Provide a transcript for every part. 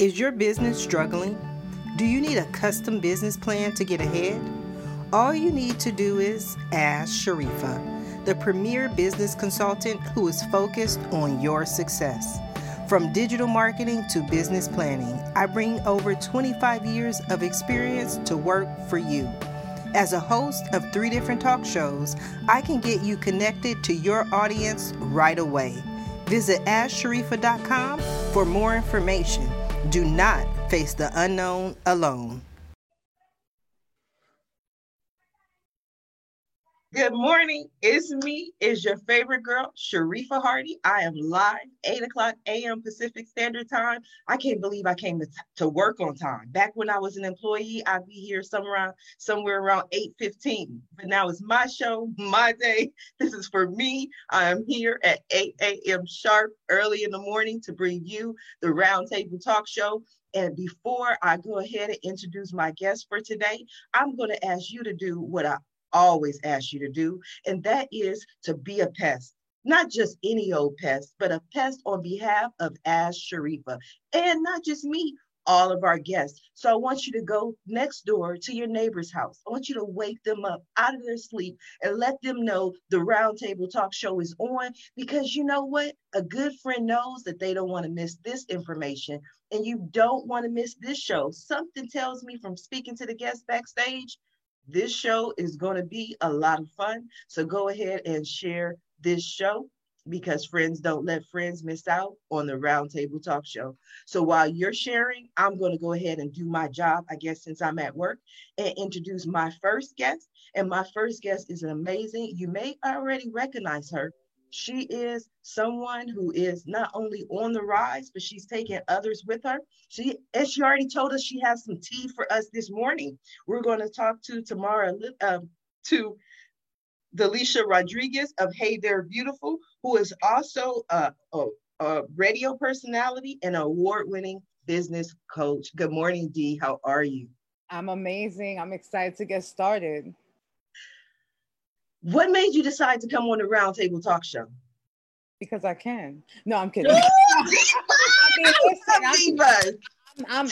Is your business struggling? Do you need a custom business plan to get ahead? All you need to do is ask Sharifa, the premier business consultant who is focused on your success. From digital marketing to business planning, I bring over 25 years of experience to work for you. As a host of 3 different talk shows, I can get you connected to your audience right away. Visit AskSharifa.com for more information. Do not face the unknown alone. Good morning. It's me. It's your favorite girl, Sharifa Hardy. I am live, 8 o'clock a.m. Pacific Standard Time. I can't believe I came to work on time. Back when I was an employee, I'd be here somewhere around 8:15. But now it's my show, my day. This is for me. I am here at 8 a.m. sharp, early in the morning, to bring you the Roundtable Talk Show. And before I go ahead and introduce my guest for today, I'm going to ask you to do what I always ask you to do, and that is to be a pest. Not just any old pest, but a pest on behalf of Ask Sharifa. And not just me, all of our guests. So I want you to go next door to your neighbor's house. I want you to wake them up out of their sleep and let them know the Roundtable Talk Show is on, because you know what? A good friend knows that they don't want to miss this information, and you don't want to miss this show. Something tells me from speaking to the guests backstage, this show is going to be a lot of fun. So go ahead and share this show, because friends don't let friends miss out on the Roundtable Talk Show. So while you're sharing, I'm going to go ahead and do my job, I guess, since I'm at work, and introduce my first guest. And my first guest is amazing. You may already recognize her. She is someone who is not only on the rise, but she's taking others with her. She already told us she has some tea for us this morning. We're going to talk to Delisha Rodriguez of Hey There Beautiful, who is also a radio personality and an award-winning business coach. Good morning, Dee. How are you? I'm amazing. I'm excited to get started. What made you decide to come on the Roundtable Talk Show? Because I can. No, I'm kidding. I'm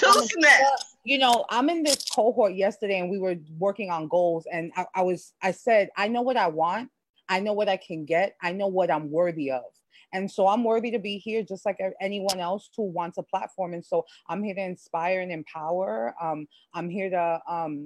in this cohort yesterday, and we were working on goals, and I said, I know what I want. I know what I can get. I know what I'm worthy of. And so I'm worthy to be here just like anyone else who wants a platform. And so I'm here to inspire and empower. I'm here to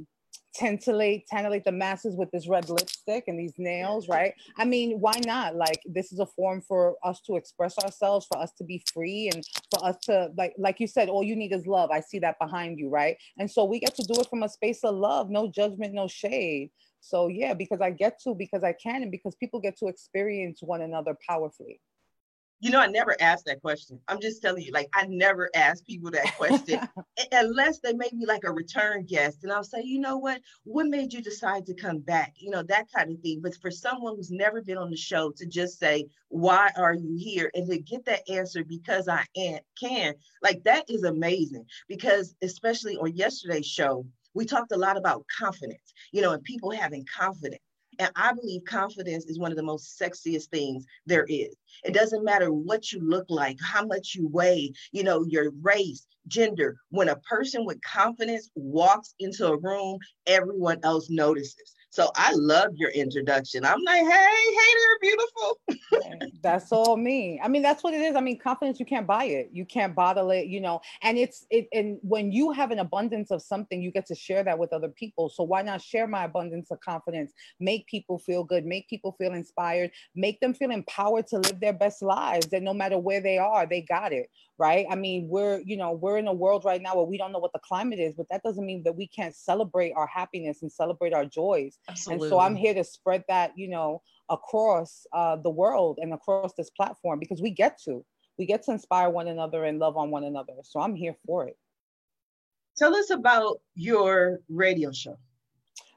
tantillate the masses with this red lipstick and these nails, right? I mean, why not? Like, this is a forum for us to express ourselves, for us to be free, and for us to, like you said, all you need is love. I see that behind you, right? And so we get to do it from a space of love, no judgment, no shade. So yeah, because I can, and because people get to experience one another powerfully. You know, I never asked that question. I'm just telling you, like, I never ask people that question unless they make me like a return guest. And I'll say, you know what made you decide to come back? You know, that kind of thing. But for someone who's never been on the show to just say, why are you here? And to get that answer, because I can, like, that is amazing. Because especially on yesterday's show, we talked a lot about confidence, you know, and people having confidence. And I believe confidence is one of the most sexiest things there is. It doesn't matter what you look like, how much you weigh, you know, your race, gender. When a person with confidence walks into a room, everyone else notices. So I love your introduction. I'm like, hey there, beautiful. That's all me. I mean, that's what it is. I mean, confidence, you can't buy it. You can't bottle it, you know, and and when you have an abundance of something, you get to share that with other people. So why not share my abundance of confidence? Make people feel good, make people feel inspired, make them feel empowered to live their best lives, that no matter where they are, they got it. Right. I mean, we're in a world right now where we don't know what the climate is, but that doesn't mean that we can't celebrate our happiness and celebrate our joys. Absolutely. And so I'm here to spread that, you know, across the world and across this platform, because we get to inspire one another and love on one another. So I'm here for it. Tell us about your radio show.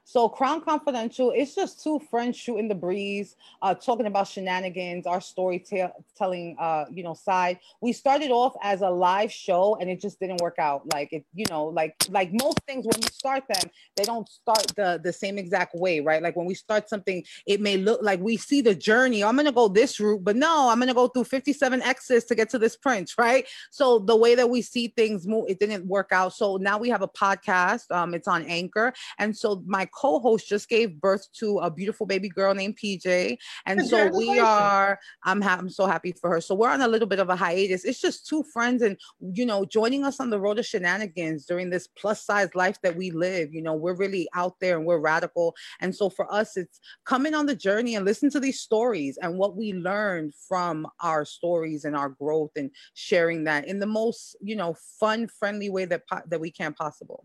So Crown Confidential, it's just two friends shooting the breeze, talking about shenanigans, our storytelling, side. We started off as a live show, and it just didn't work out. Like it, like most things when we start them, they don't start the same exact way, right? Like when we start something, it may look like we see the journey. I'm gonna go this route, but no, I'm gonna go through 57 X's to get to this print, right? So the way that we see things move, it didn't work out. So now we have a podcast. It's on Anchor, and so my co-host just gave birth to a beautiful baby girl named PJ. And so I'm so happy for her. So we're on a little bit of a hiatus. It's just two friends and, joining us on the road of shenanigans during this plus size life that we live. We're really out there and we're radical. And so for us, it's coming on the journey and listen to these stories and what we learned from our stories and our growth and sharing that in the most, fun, friendly way that we can possible.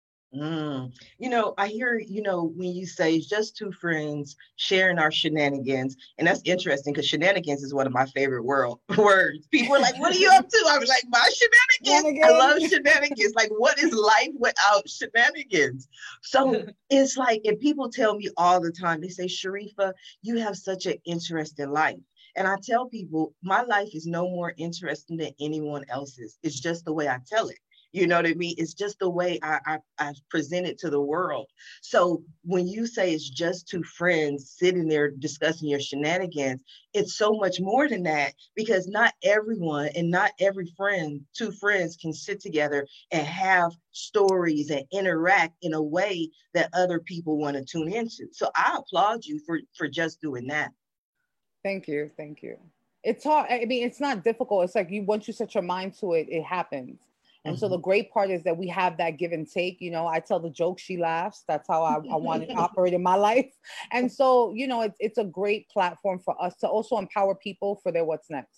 I hear, when you say just two friends sharing our shenanigans, and that's interesting because shenanigans is one of my favorite words. People are like, what are you up to? I'm like, my shenanigans. I love shenanigans. Like, what is life without shenanigans? So it's like, and people tell me all the time, they say, Sharifa, you have such an interesting life. And I tell people, my life is no more interesting than anyone else's. It's just the way I tell it. You know what I mean? It's just the way I present it to the world. So when you say it's just two friends sitting there discussing your shenanigans, it's so much more than that, because not everyone and not every friend, two friends can sit together and have stories and interact in a way that other people want to tune into. So I applaud you for just doing that. Thank you. Thank you. It's hard. I mean, it's not difficult. It's like once you set your mind to it, it happens. And so the great part is that we have that give and take. I tell the joke, she laughs. That's how I want to operate in my life. And so, it's a great platform for us to also empower people for their what's next.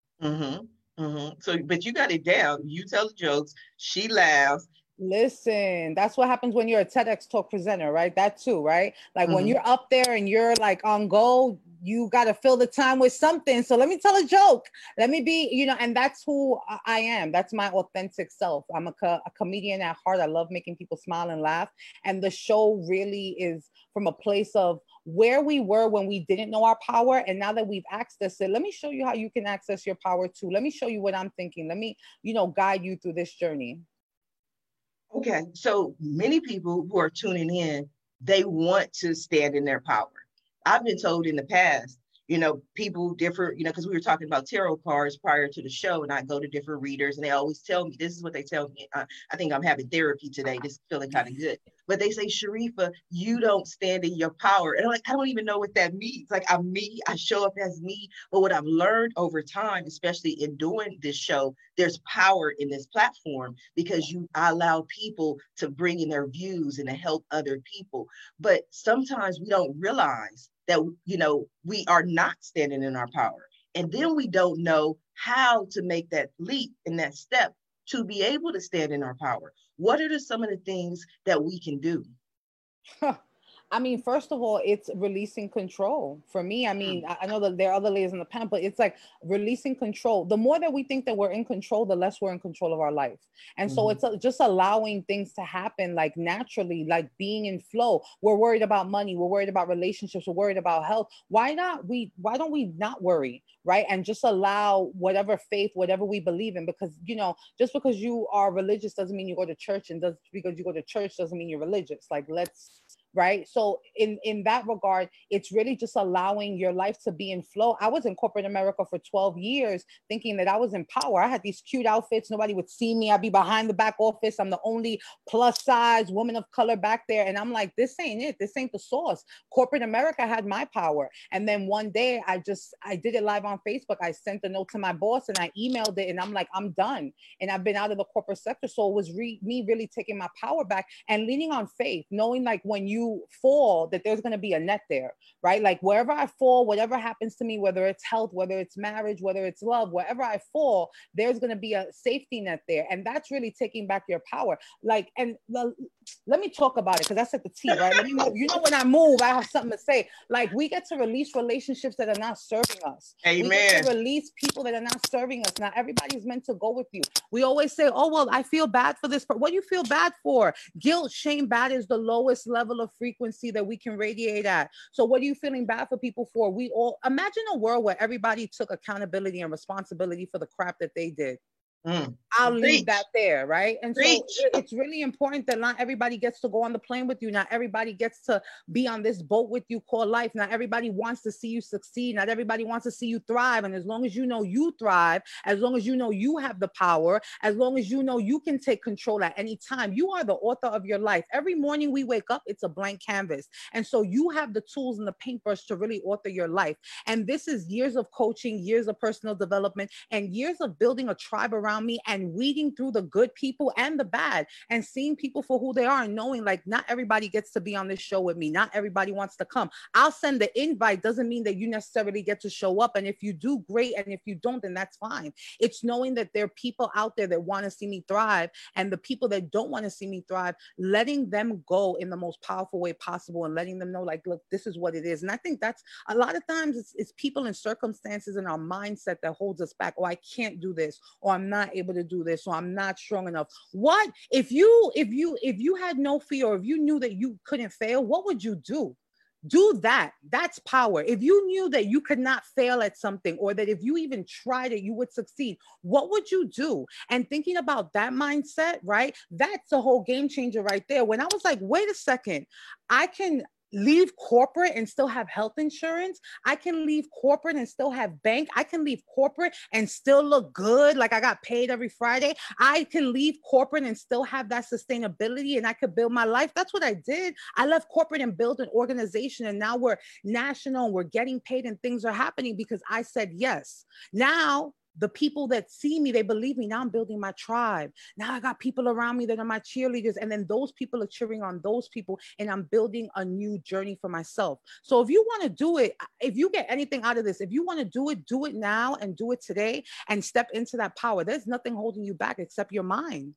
So, but you got it down. You tell the jokes, she laughs. Listen, that's what happens when you're a TEDx talk presenter, right? That too, right? Like when you're up there and you're like on go, you got to fill the time with something. So let me tell a joke. Let me be, and that's who I am. That's my authentic self. I'm a comedian at heart. I love making people smile and laugh. And the show really is from a place of where we were when we didn't know our power. And now that we've accessed it, let me show you how you can access your power too. Let me show you what I'm thinking. Let me, guide you through this journey. Okay, so many people who are tuning in, they want to stand in their power. I've been told in the past, people different, because we were talking about tarot cards prior to the show, and I go to different readers and they always tell me, this is what they tell me. I think I'm having therapy today, just feeling kind of good. But they say, Sharifa, you don't stand in your power. And I'm like, I don't even know what that means. Like, I'm me, I show up as me. But what I've learned over time, especially in doing this show, there's power in this platform because I allow people to bring in their views and to help other people. But sometimes we don't realize that, we are not standing in our power. And then we don't know how to make that leap and that step to be able to stand in our power. What are some of the things that we can do? I mean, first of all, it's releasing control. For me, I mean, I know that there are other layers in the pen, but it's like releasing control. The more that we think that we're in control, the less we're in control of our life. And so it's just allowing things to happen like naturally, like being in flow. We're worried about money. We're worried about relationships. We're worried about health. Why don't we not worry, right? And just allow whatever faith, whatever we believe in, because, just because you are religious doesn't mean you go to church, and because you go to church doesn't mean you're religious. Like, right? So in that regard, it's really just allowing your life to be in flow. I was in corporate America for 12 years thinking that I was in power. I had these cute outfits. Nobody would see me. I'd be behind the back office. I'm the only plus size woman of color back there. And I'm like, this ain't it. This ain't the sauce. Corporate America had my power. And then one day I did it live on Facebook. I sent a note to my boss and I emailed it, and I'm like, I'm done. And I've been out of the corporate sector. So it was me really taking my power back and leaning on faith, knowing like when you fall, that there's going to be a net there, right? Like wherever I fall, whatever happens to me, whether it's health, whether it's marriage, whether it's love, wherever I fall, there's going to be a safety net there. And that's really taking back your power. Like, and let me talk about it, because that's at the T, right? Let me move. When I move, I have something to say. Like, we get to release relationships that are not serving us. Amen. We get to release people that are not serving us. Not everybody's meant to go with you. We always say, oh, well, I feel bad for this. What do you feel bad for? Guilt, shame, bad is the lowest level of frequency that we can radiate at. So what are you feeling bad for people for? We all imagine a world where everybody took accountability and responsibility for the crap that they did. I'll leave that there, right? And so it's really important that not everybody gets to go on the plane with you. Not everybody gets to be on this boat with you called life. Not everybody wants to see you succeed. Not everybody wants to see you thrive. And as long as you know you thrive, as long as you know you have the power, as long as you know you can take control at any time, you are the author of your life. Every morning we wake up, it's a blank canvas. And so you have the tools and the paintbrush to really author your life. And this is years of coaching, years of personal development, and years of building a tribe around me and weeding through the good people and the bad and seeing people for who they are and knowing like not everybody gets to be on this show with me. Not everybody wants to come. I'll send the invite. Doesn't mean that you necessarily get to show up. And if you do, great. And if you don't, then that's fine. It's knowing that there are people out there that want to see me thrive, and the people that don't want to see me thrive, letting them go in the most powerful way possible and letting them know like, look, this is what it is. And I think that's a lot of times it's people and circumstances in our mindset that holds us back. Oh, I can't do this, or I'm not able to do this, so I'm not strong enough. What if you had no fear, or if you knew that you couldn't fail, what would you do? Do that. That's power. If you knew that you could not fail at something, or that if you even tried it, you would succeed, what would you do? And thinking about that mindset, right? That's a whole game changer right there. When I was like, wait a second, I can leave corporate and still have health insurance. I can leave corporate and still have bank. I can leave corporate and still look good. Like I got paid every Friday. I can leave corporate and still have that sustainability, and I could build my life. That's what I did. I left corporate and built an organization, and now we're national and we're getting paid and things are happening because I said yes. Now the people that see me, they believe me. Now I'm building my tribe. Now I got people around me that are my cheerleaders. And then those people are cheering on those people. And I'm building a new journey for myself. So if you want to do it, if you get anything out of this, if you want to do it now and do it today and step into that power. There's nothing holding you back except your mind.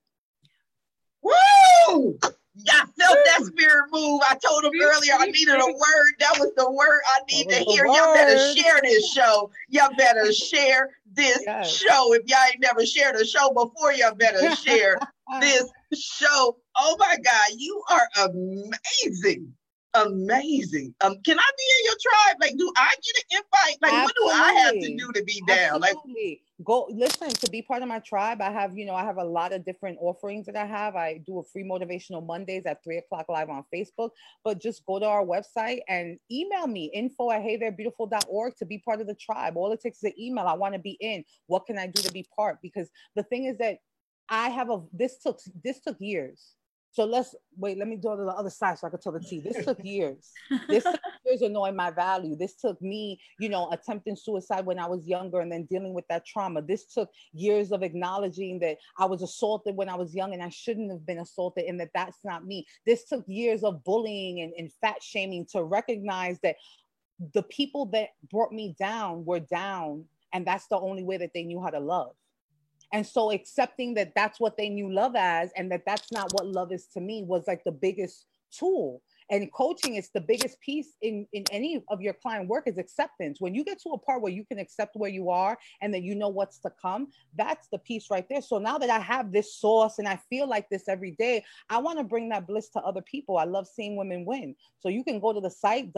Woo! I felt that spirit move. I told him earlier I needed a word. That was the word I need to hear. Y'all better share this show. Y'all better share this show. If y'all ain't never shared a show before, y'all better share this show. Oh my God, you are amazing. Amazing. Can I be in your tribe? Like, do I get an invite? Like, Absolutely. What do I have to do to be down? Absolutely. Like, go listen, to be part of my tribe. I have a lot of different offerings that I have. I do a free motivational Mondays at 3:00 live on Facebook, but just go to our website and email me info@heytherebeautiful.org to be part of the tribe. All it takes is an email. I want to be in. What can I do to be part? Because the thing is that this took years. So let me go to the other side so I can tell the tea. This took years. This took years of knowing my value. This took me, attempting suicide when I was younger and then dealing with that trauma. This took years of acknowledging that I was assaulted when I was young and I shouldn't have been assaulted and that that's not me. This took years of bullying and fat shaming to recognize that the people that brought me down were down, and that's the only way that they knew how to love. And so accepting that that's what they knew love as, and that that's not what love is to me, was like the biggest tool. And coaching is the biggest piece in any of your client work is acceptance. When you get to a part where you can accept where you are and that you know what's to come, that's the piece right there. So now that I have this source and I feel like this every day, I want to bring that bliss to other people. I love seeing women win. So you can go to the site,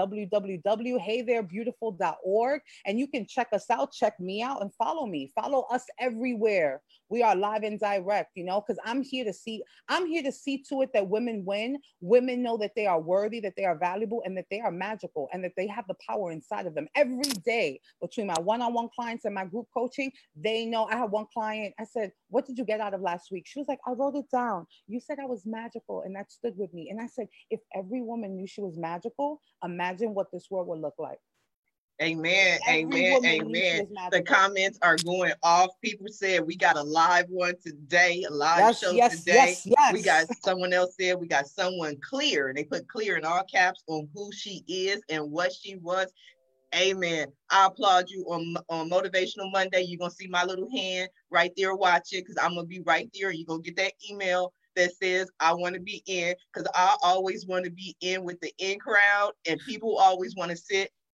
www.heytherebeautiful.org, and you can check us out, check me out, and follow me. Follow us everywhere. We are live and direct, because I'm here to see to it that women win. Women know that they are worthy, that they are valuable, and that they are magical, and that they have the power inside of them. Every day between my one-on-one clients and my group coaching, they know. I have one client, I said, what did you get out of last week? She was like, I wrote it down. You said I was magical, and that stood with me. And I said, if every woman knew she was magical, imagine what this world would look like. Amen. Amen. Amen. The comments are going off. People said we got a live one today, a live show today. Yes. We got someone else said we got someone clear, and they put clear in all caps on who she is and what she was. Amen. I applaud you on Motivational Monday. You're going to see my little hand right there watching, because I'm going to be right there. You're going to get that email that says I want to be in, because I always want to be in with the in crowd, and people always want to sit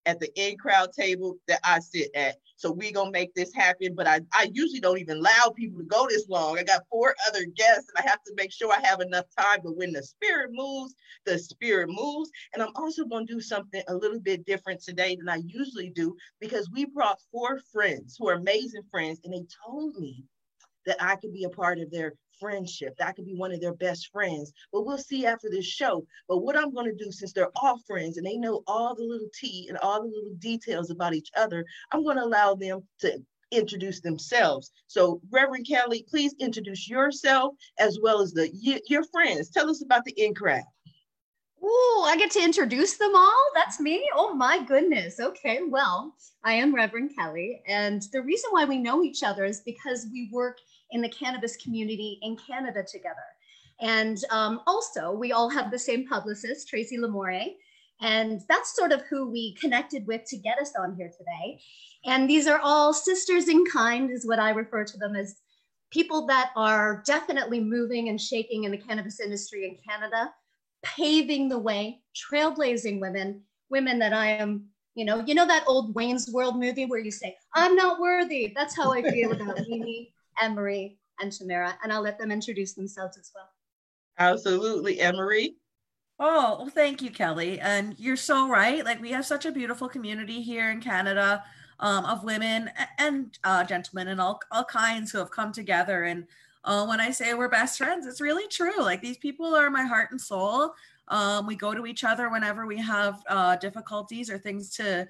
at the in-crowd table that I sit at. So we're going to make this happen. But I usually don't even allow people to go this long. I got 4 other guests and I have to make sure I have enough time. But when the spirit moves, the spirit moves. And I'm also going to do something a little bit different today than I usually do, because we brought 4 friends who are amazing friends, and they told me that I could be a part of their friendship, that I could be one of their best friends. But we'll see after this show. But what I'm going to do, since they're all friends and they know all the little tea and all the little details about each other, I'm going to allow them to introduce themselves. So Reverend Kelly, please introduce yourself as well as your friends. Tell us about the in-crowd. Oh, I get to introduce them all? That's me? Oh my goodness. Okay, well, I am Reverend Kelly, and the reason why we know each other is because we work in the cannabis community in Canada together. And also, we all have the same publicist, Tracy Lamore, and that's sort of who we connected with to get us on here today. And these are all sisters in kind, is what I refer to them as, people that are definitely moving and shaking in the cannabis industry in Canada, paving the way, trailblazing women that I am, you know that old Wayne's World movie where you say, I'm not worthy. That's how I feel about Mimi, Anne-Marie, and Tamara. And I'll let them introduce themselves as well. Absolutely. Anne-Marie? Oh, well, thank you, Kelly. And you're so right. Like, we have such a beautiful community here in Canada of women and gentlemen and all kinds who have come together. And when I say we're best friends, it's really true. Like, these people are my heart and soul. We go to each other whenever we have difficulties or things to,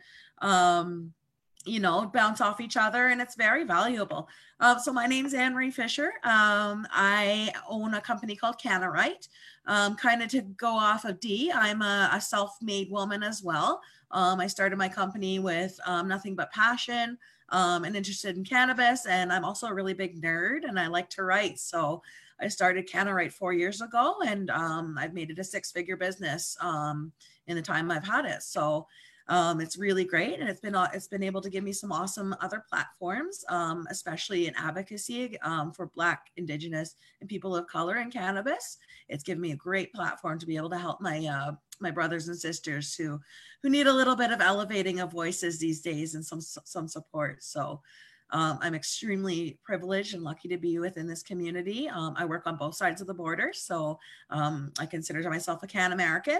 bounce off each other, and it's very valuable. So my name's Anne-Marie Fisher. I own a company called CannaRight. Kind of to go off of Dee, I'm a self-made woman as well. I started my company with nothing but passion and interested in cannabis. And I'm also a really big nerd and I like to write. So I started CannaRight 4 years ago, and I've made it a 6-figure business in the time I've had it. So it's really great. And it's been able to give me some awesome other platforms, especially in advocacy for Black, Indigenous, and people of color in cannabis. It's given me a great platform to be able to help my brothers and sisters who need a little bit of elevating of voices these days and some support. So I'm extremely privileged and lucky to be within this community. I work on both sides of the border, so I consider myself a Can American.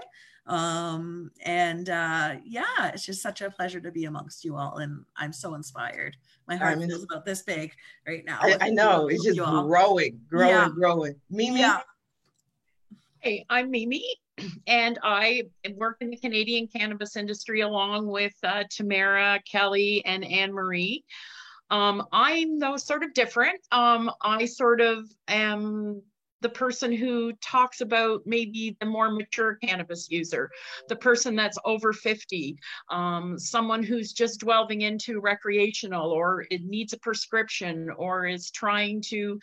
It's just such a pleasure to be amongst you all, and I'm so inspired. My heart feels about this big right now. I know, it's just growing. Mimi? Yeah. Hey, I'm Mimi, and I work in the Canadian cannabis industry along with Tamara, Kelly, and Anne-Marie. I'm though sort of different. I sort of am the person who talks about maybe the more mature cannabis user, the person that's over 50, someone who's just delving into recreational, or it needs a prescription, or is trying to,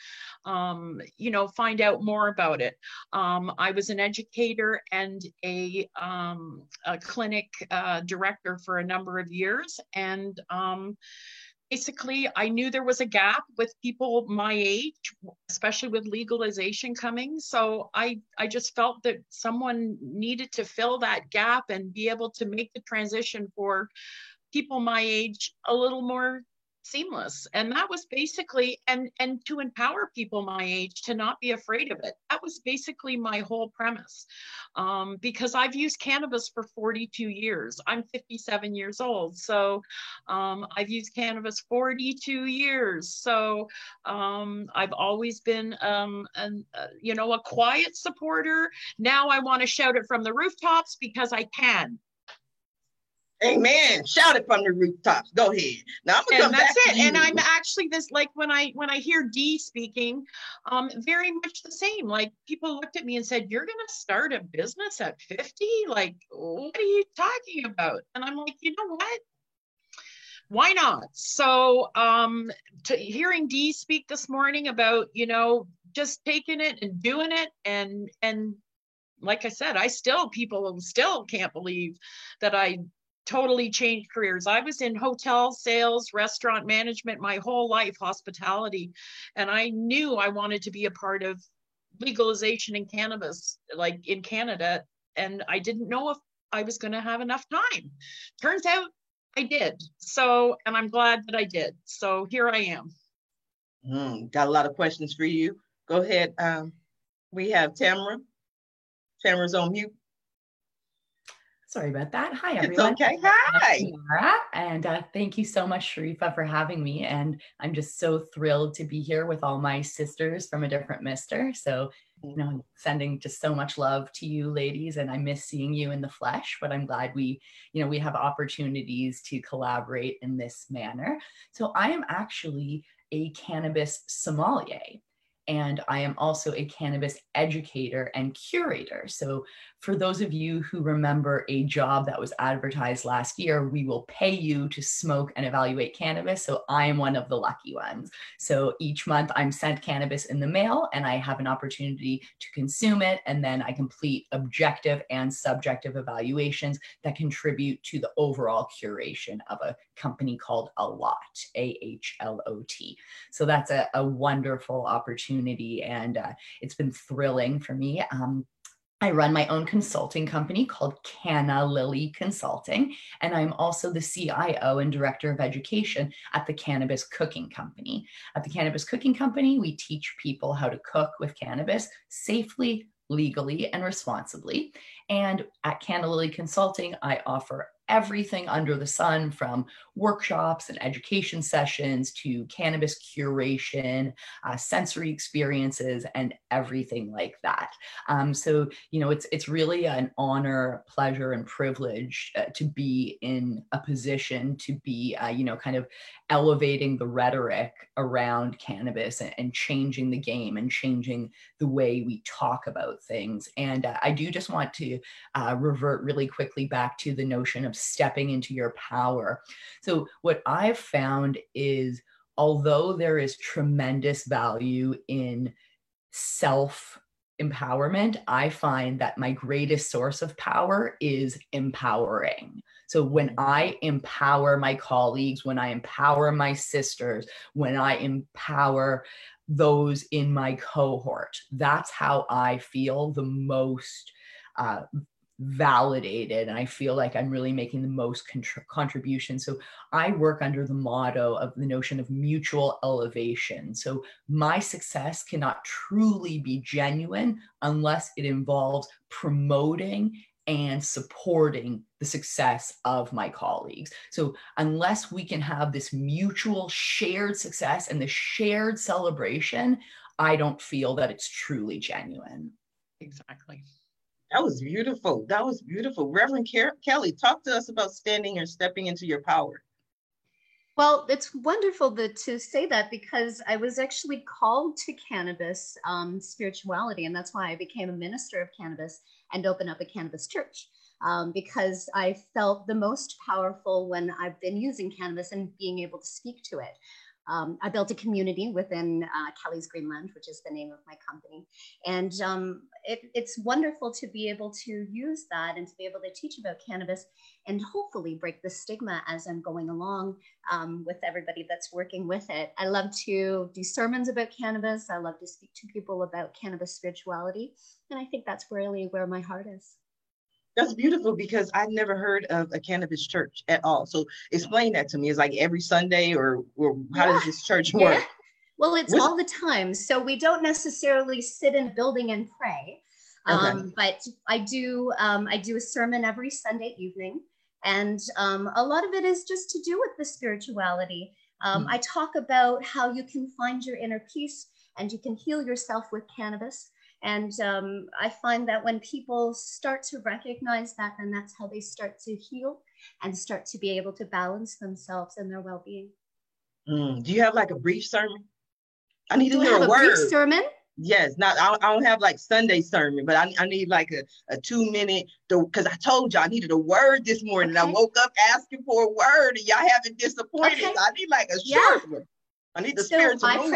find out more about it. I was an educator and a clinic director for a number of years, and basically, I knew there was a gap with people my age, especially with legalization coming. So I just felt that someone needed to fill that gap and be able to make the transition for people my age a little more seamless. And that was basically, and to empower people my age to not be afraid of it. That was basically my whole premise. Because I've used cannabis for 42 years. I'm 57 years old. So I've used cannabis 42 years. So I've always been, a quiet supporter. Now I want to shout it from the rooftops because I can. Amen. Shout it from the rooftops. Go ahead. Now I'm gonna come back to you. And I'm actually this, like when I hear Dee speaking, very much the same. Like, people looked at me and said, "You're gonna start a business at 50? Like, what are you talking about?" And I'm like, you know what? Why not? So hearing Dee speak this morning about, just taking it and doing it, and like I said, people still can't believe that I totally changed careers. I was in hotel sales, restaurant management my whole life, hospitality, and I knew I wanted to be a part of legalization in cannabis, like in Canada, and I didn't know if I was going to have enough time. Turns out I did. So, and I'm glad that I did. So here I am. Got a lot of questions for you. Go ahead. We have Tamara. Tamara's on mute. Sorry about that. Hi, everyone. It's okay. Hi. Tamara, and thank you so much, Sharifa, for having me. And I'm just so thrilled to be here with all my sisters from a different mister. So, sending just so much love to you ladies, and I miss seeing you in the flesh, but I'm glad we have opportunities to collaborate in this manner. So I am actually a cannabis sommelier. And I am also a cannabis educator and curator. So for those of you who remember a job that was advertised last year, we will pay you to smoke and evaluate cannabis. So I am one of the lucky ones. So each month I'm sent cannabis in the mail and I have an opportunity to consume it. And then I complete objective and subjective evaluations that contribute to the overall curation of a company called Ahlot, A-H-L-O-T. So that's a wonderful opportunity, and it's been thrilling for me. I run my own consulting company called Canna Lily Consulting, and I'm also the CIO and Director of Education at the Cannabis Cooking Company. At the Cannabis Cooking Company, we teach people how to cook with cannabis safely, legally, and responsibly. And at Canna Lily Consulting, I offer everything under the sun, from workshops and education sessions to cannabis curation, sensory experiences, and everything like that. So, it's really an honor, pleasure, and privilege to be in a position to be, kind of elevating the rhetoric around cannabis and changing the game and changing the way we talk about things. And I do just want to revert really quickly back to the notion of stepping into your power. So what I've found is, although there is tremendous value in self-empowerment, I find that my greatest source of power is empowering. So when I empower my colleagues, when I empower my sisters, when I empower those in my cohort, that's how I feel the most validated, and I feel like I'm really making the most contribution. So I work under the motto of the notion of mutual elevation. So my success cannot truly be genuine unless it involves promoting and supporting the success of my colleagues. So unless we can have this mutual shared success and the shared celebration, I don't feel that it's truly genuine. Exactly. That was beautiful. That was beautiful. Reverend Kelly, talk to us about standing or stepping into your power. Well, it's wonderful to say that, because I was actually called to cannabis spirituality, and that's why I became a minister of cannabis and opened up a cannabis church, because I felt the most powerful when I've been using cannabis and being able to speak to it. I built a community within Kelly's Greenland, which is the name of my company. And it's wonderful to be able to use that and to be able to teach about cannabis and hopefully break the stigma as I'm going along with everybody that's working with it. I love to do sermons about cannabis. I love to speak to people about cannabis spirituality. And I think that's really where my heart is. That's beautiful, because I've never heard of a cannabis church at all. So explain that to me. It's like every Sunday, or how does this church work? Well, it's all the time. So we don't necessarily sit in a building and pray, but I do a sermon every Sunday evening. And a lot of it is just to do with the spirituality. I talk about how you can find your inner peace and you can heal yourself with cannabis. And I find that when people start to recognize that, then that's how they start to heal and start to be able to balance themselves and their well-being. Do you have like a brief sermon? I need to hear a word. Brief sermon? Yes. I don't have like Sunday sermon, but I need like a 2-minute, because I told you I needed a word this morning. Okay. I woke up asking for a word and y'all haven't disappointed. Okay. So I need like a short one. I need the spiritual I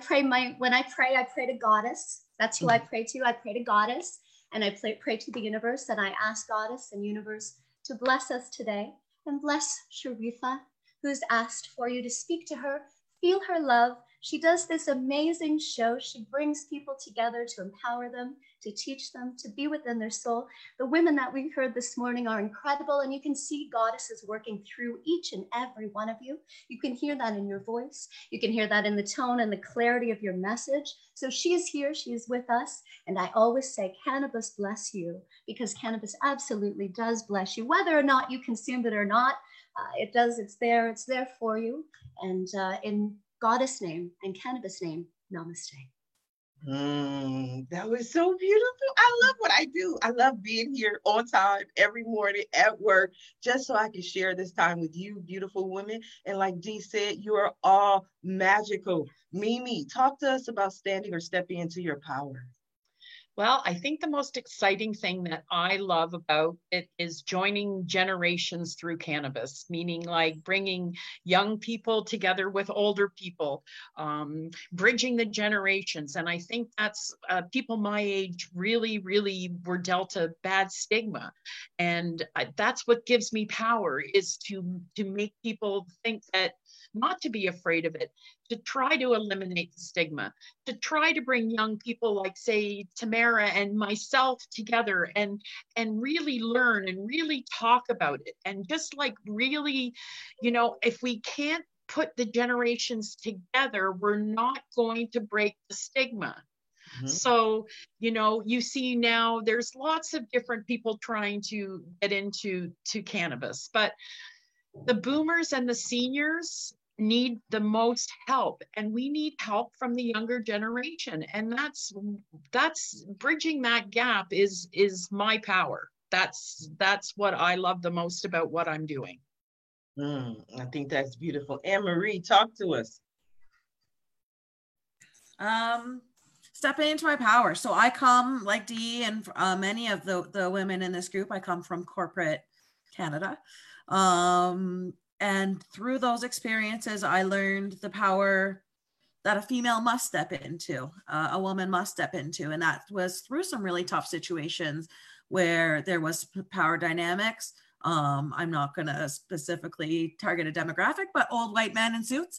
pray to Goddess. That's who I pray to. I pray to Goddess, and I pray to the universe, and I ask Goddess and universe to bless us today and bless Sharifa, who's asked for you to speak to her, feel her love, She does this amazing show. She brings people together to empower them, to teach them, to be within their soul. The women that we heard this morning are incredible, and you can see goddesses working through each and every one of you. You can hear that in your voice. You can hear that in the tone and the clarity of your message. So she is here, she is with us. And I always say, cannabis bless you, because cannabis absolutely does bless you, whether or not you consume it or not. It does, it's there for you. And in Goddess name and cannabis name, namaste. That was so beautiful. I love what I do. I love being here on time every morning at work, just so I can share this time with you, beautiful women. And like Dee said, you are all magical. Mimi, talk to us about standing or stepping into your power. Well, I think the most exciting thing that I love about it is joining generations through cannabis, meaning like bringing young people together with older people, bridging the generations. And I think that's people my age really, really were dealt a bad stigma. And that's what gives me power, is to make people think that, not to be afraid of it, to try to eliminate the stigma, to try to bring young people like, say, Tamara and myself together and really learn and really talk about it. And just like really, if we can't put the generations together, we're not going to break the stigma. Mm-hmm. So, you see now there's lots of different people trying to get into cannabis, but the boomers and the seniors need the most help, and we need help from the younger generation, and that's bridging that gap is my power. That's what I love the most about what I'm doing. I think that's beautiful. Anne-Marie, talk to us. Stepping into my power. So I come, like Dee and many of the women in this group, I come from corporate Canada. And through those experiences, I learned the power that a female must step into, a woman must step into. And that was through some really tough situations where there was power dynamics. I'm not going to specifically target a demographic, but old white men in suits.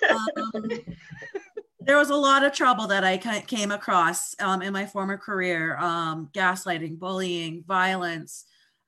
There was a lot of trouble that I came across in my former career, gaslighting, bullying, violence,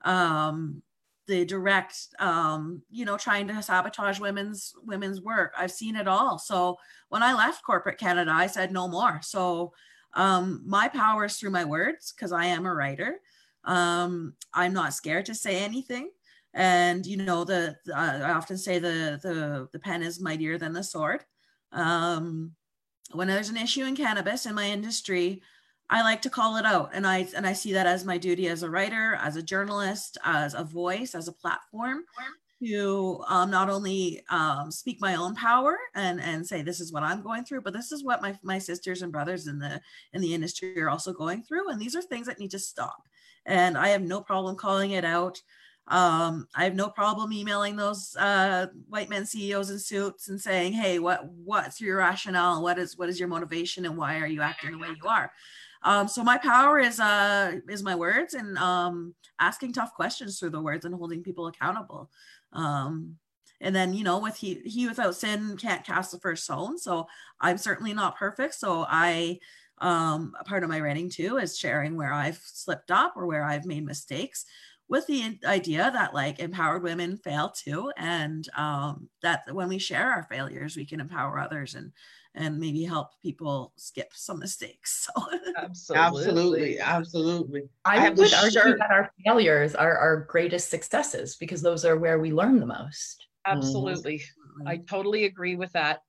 the direct, trying to sabotage women's work. I've seen it all. So when I left corporate Canada, I said no more. So my power is through my words, because I am a writer. I'm not scared to say anything. And, I often say the pen is mightier than the sword. When there's an issue in cannabis in my industry, I like to call it out. And I see that as my duty as a writer, as a journalist, as a voice, as a platform to not only speak my own power and say, this is what I'm going through, but this is what my sisters and brothers in the industry are also going through. And these are things that need to stop. And I have no problem calling it out. I have no problem emailing those white men CEOs in suits and saying, hey, what's your rationale? What is your motivation, and why are you acting the way you are? So my power is my words, and asking tough questions through the words and holding people accountable. And then, with he without sin can't cast the first stone. So I'm certainly not perfect. So a part of my writing too is sharing where I've slipped up or where I've made mistakes, with the idea that like empowered women fail too. And that when we share our failures, we can empower others and maybe help people skip some mistakes. So absolutely. I would argue that our failures are our greatest successes, because those are where we learn the most. Absolutely. Mm-hmm. I totally agree with that.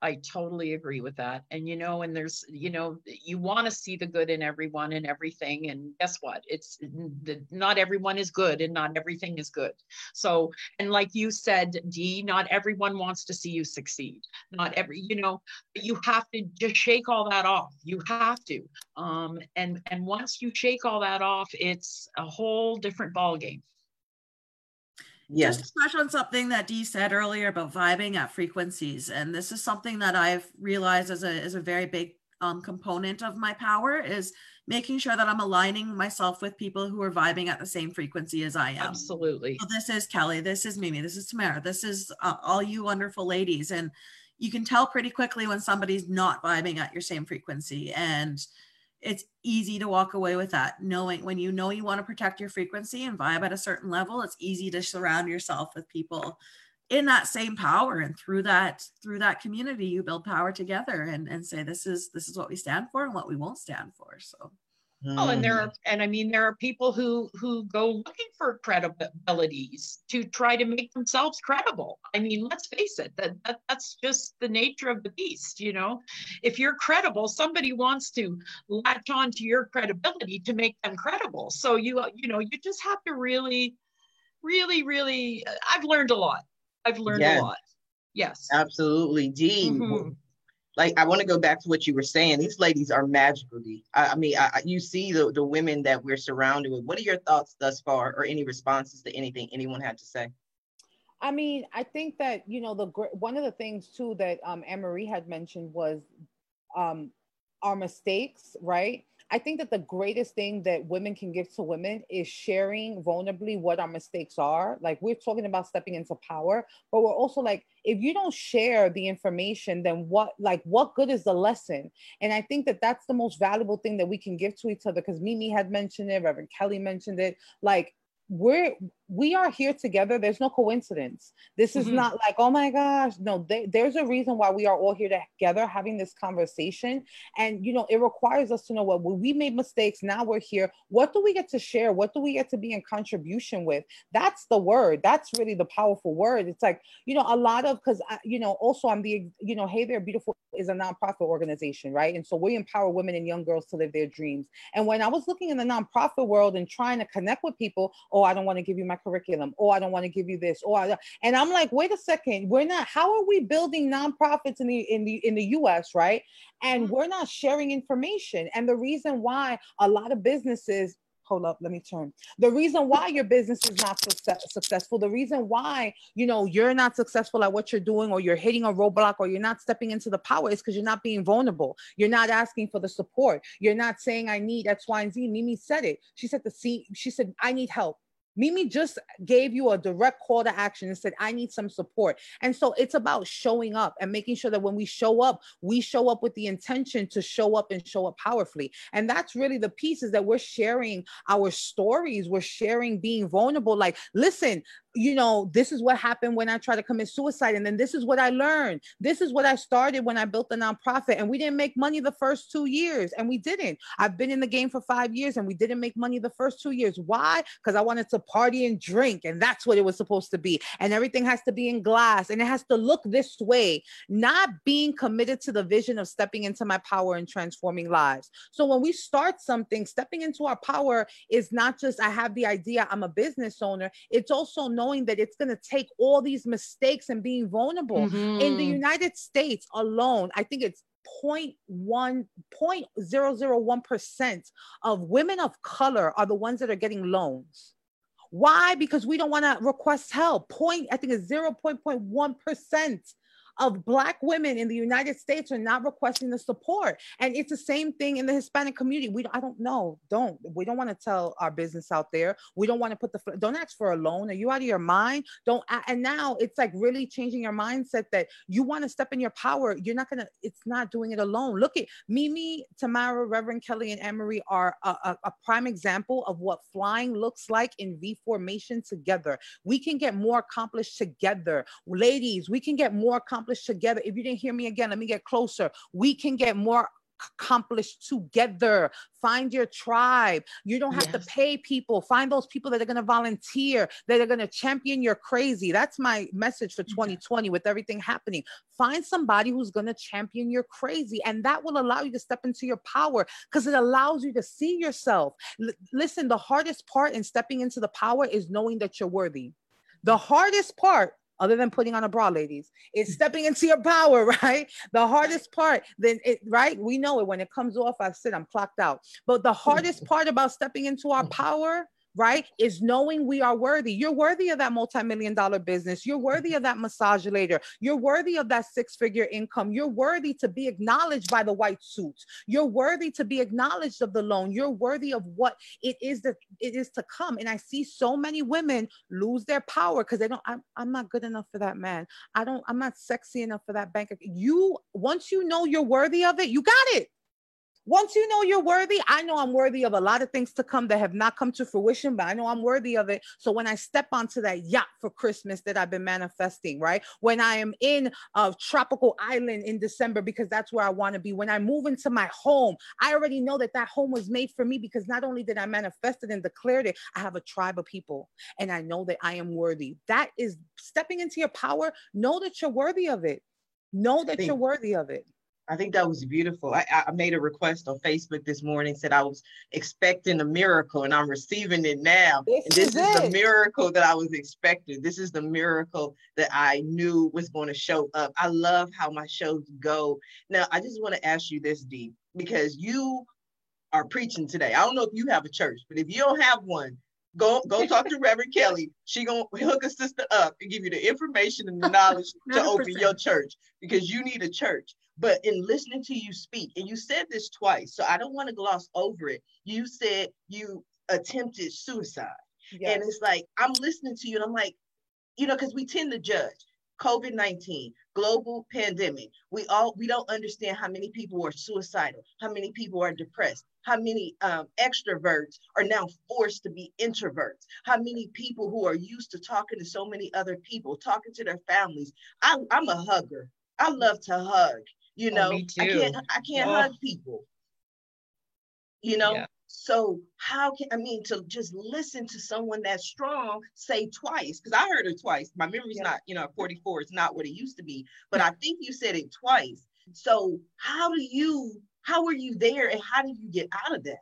And, and there's, you want to see the good in everyone and everything. And guess what? Not everyone is good, and not everything is good. So, and like you said, Dee, not everyone wants to see you succeed. Not every, you have to just shake all that off. You have to. And once you shake all that off, it's a whole different ballgame. Yes. Just to touch on something that Dee said earlier about vibing at frequencies. And this is something that I've realized as a very big component of my power, is making sure that I'm aligning myself with people who are vibing at the same frequency as I am. Absolutely. So this is Kelly, this is Mimi, this is Tamara, this is all you wonderful ladies. And, you can tell pretty quickly when somebody's not vibing at your same frequency. And it's easy to walk away with that. Knowing when you know you want to protect your frequency and vibe at a certain level, it's easy to surround yourself with people in that same power. And through that community, you build power together and say, this is what we stand for and what we won't stand for. So. Oh, and there are people who go looking for credibilities to try to make themselves credible. I mean, let's face it, that's just the nature of the beast. You know, if you're credible, somebody wants to latch on to your credibility to make them credible. So you just have to really, really, really. I've learned a lot. A lot. Yes, absolutely. Dee, like, I want to go back to what you were saying. These ladies are magical, Dee. I mean, you see the women that we're surrounded with. What are your thoughts thus far, or any responses to anything anyone had to say? I mean, I think that, one of the things too that Anne-Marie had mentioned was our mistakes, right? I think that the greatest thing that women can give to women is sharing vulnerably what our mistakes are. Like, we're talking about stepping into power, but we're also like, if you don't share the information, then what good is the lesson? And I think that that's the most valuable thing that we can give to each other, because Mimi had mentioned it, Reverend Kelly mentioned it. Like, we are here together. There's no coincidence. This is not like, oh my gosh. No, there's a reason why we are all here together having this conversation. And, it requires us to know what we made mistakes. Now we're here. What do we get to share? What do we get to be in contribution with? That's the word. That's really the powerful word. It's like, a lot of, because, also I'm the, Hey There Beautiful is a nonprofit organization, right? And so we empower women and young girls to live their dreams. And when I was looking in the nonprofit world and trying to connect with people, oh, I don't want to give you my curriculum. Oh, I don't want to give you this. And I'm like, wait a second, we're not. How are we building nonprofits in the U.S., right? And we're not sharing information. And the reason why a lot of businesses. Hold up, let me turn. The reason why your business is not successful, the reason why, you're not successful at what you're doing, or you're hitting a roadblock, or you're not stepping into the power, is because you're not being vulnerable. You're not asking for the support. You're not saying, I need X, Y, and Z. Mimi said it. She said, I need help. Mimi just gave you a direct call to action and said, I need some support. And so it's about showing up and making sure that when we show up with the intention to show up and show up powerfully. And that's really the piece, is that we're sharing our stories. We're sharing being vulnerable. Like, listen, this is what happened when I tried to commit suicide. And then this is what I learned. This is what I started when I built the nonprofit. And we didn't make money the first 2 years. And we didn't. I've been in the game for 5 years and we didn't make money the first 2 years. Why? Because I wanted to party and drink. And that's what it was supposed to be. And everything has to be in glass. And it has to look this way. Not being committed to the vision of stepping into my power and transforming lives. So when we start something, stepping into our power is not just, I have the idea, I'm a business owner. It's also knowing that it's going to take all these mistakes and being vulnerable. In the United States alone, I think it's 0.001% of women of color are the ones that are getting loans. Why? Because we don't want to request help. I think it's 0.1% of Black women in the United States are not requesting the support. And it's the same thing in the Hispanic community. We don't want to tell our business out there. We don't want to don't ask for a loan. Are you out of your mind? And now it's like really changing your mindset that you want to step in your power. It's not doing it alone. Look at Mimi, Tamara, Reverend Kelly, and Anne-Marie are a prime example of what flying looks like in V formation together. We can get more accomplished together. Ladies, we can get more accomplished together. If you didn't hear me again, let me get closer. We can get more accomplished together. Find your tribe. You don't have to pay people. Find those people that are going to volunteer, that are going to champion your crazy. That's my message for 2020 with everything happening. Find somebody who's going to champion your crazy, and that will allow you to step into your power, because it allows you to see yourself. Listen, the hardest part in stepping into the power is knowing that you're worthy. The hardest part, other than putting on a bra, ladies, is stepping into your power, right? The hardest part, right? We know it. When it comes off, I'm clocked out. But the hardest part about stepping into our power, right? Is knowing we are worthy. You're worthy of that multi-million-dollar business. You're worthy of that massage later. You're worthy of that six-figure income. You're worthy to be acknowledged by the white suits. You're worthy to be acknowledged of the loan. You're worthy of what it is that it is to come. And I see so many women lose their power because they don't, I'm not good enough for that man. I'm not sexy enough for that bank. Once you know you're worthy of it, you got it. Once you know you're worthy, I know I'm worthy of a lot of things to come that have not come to fruition, but I know I'm worthy of it. So when I step onto that yacht for Christmas that I've been manifesting, right? When I am in a tropical island in December, because that's where I want to be. When I move into my home, I already know that that home was made for me because not only did I manifest it and declared it, I have a tribe of people and I know that I am worthy. That is stepping into your power. Know that you're worthy of it. Know that you're worthy of it. I think that was beautiful. I made a request on Facebook this morning, said I was expecting a miracle and I'm receiving it now. This is the miracle that I was expecting. This is the miracle that I knew was going to show up. I love how my shows go. Now, I just want to ask you this, Dee, because you are preaching today. I don't know if you have a church, but if you don't have one, go talk to Reverend Kelly. She gonna hook a sister up and give you the information and the knowledge to open your church because you need a church. But in listening to you speak, and you said this twice, so I don't want to gloss over it. You said you attempted suicide. Yes. And it's like, I'm listening to you and I'm like, because we tend to judge. COVID-19, global pandemic. We don't understand how many people are suicidal, how many people are depressed, how many extroverts are now forced to be introverts, how many people who are used to talking to so many other people, talking to their families. I'm a hugger. I love to hug. Me too. I can't hug people. Yeah. So how to just listen to someone that's strong say twice, because I heard it twice. My memory's not, 44 is not what it used to be, but I think you said it twice. So how were you there and how did you get out of that?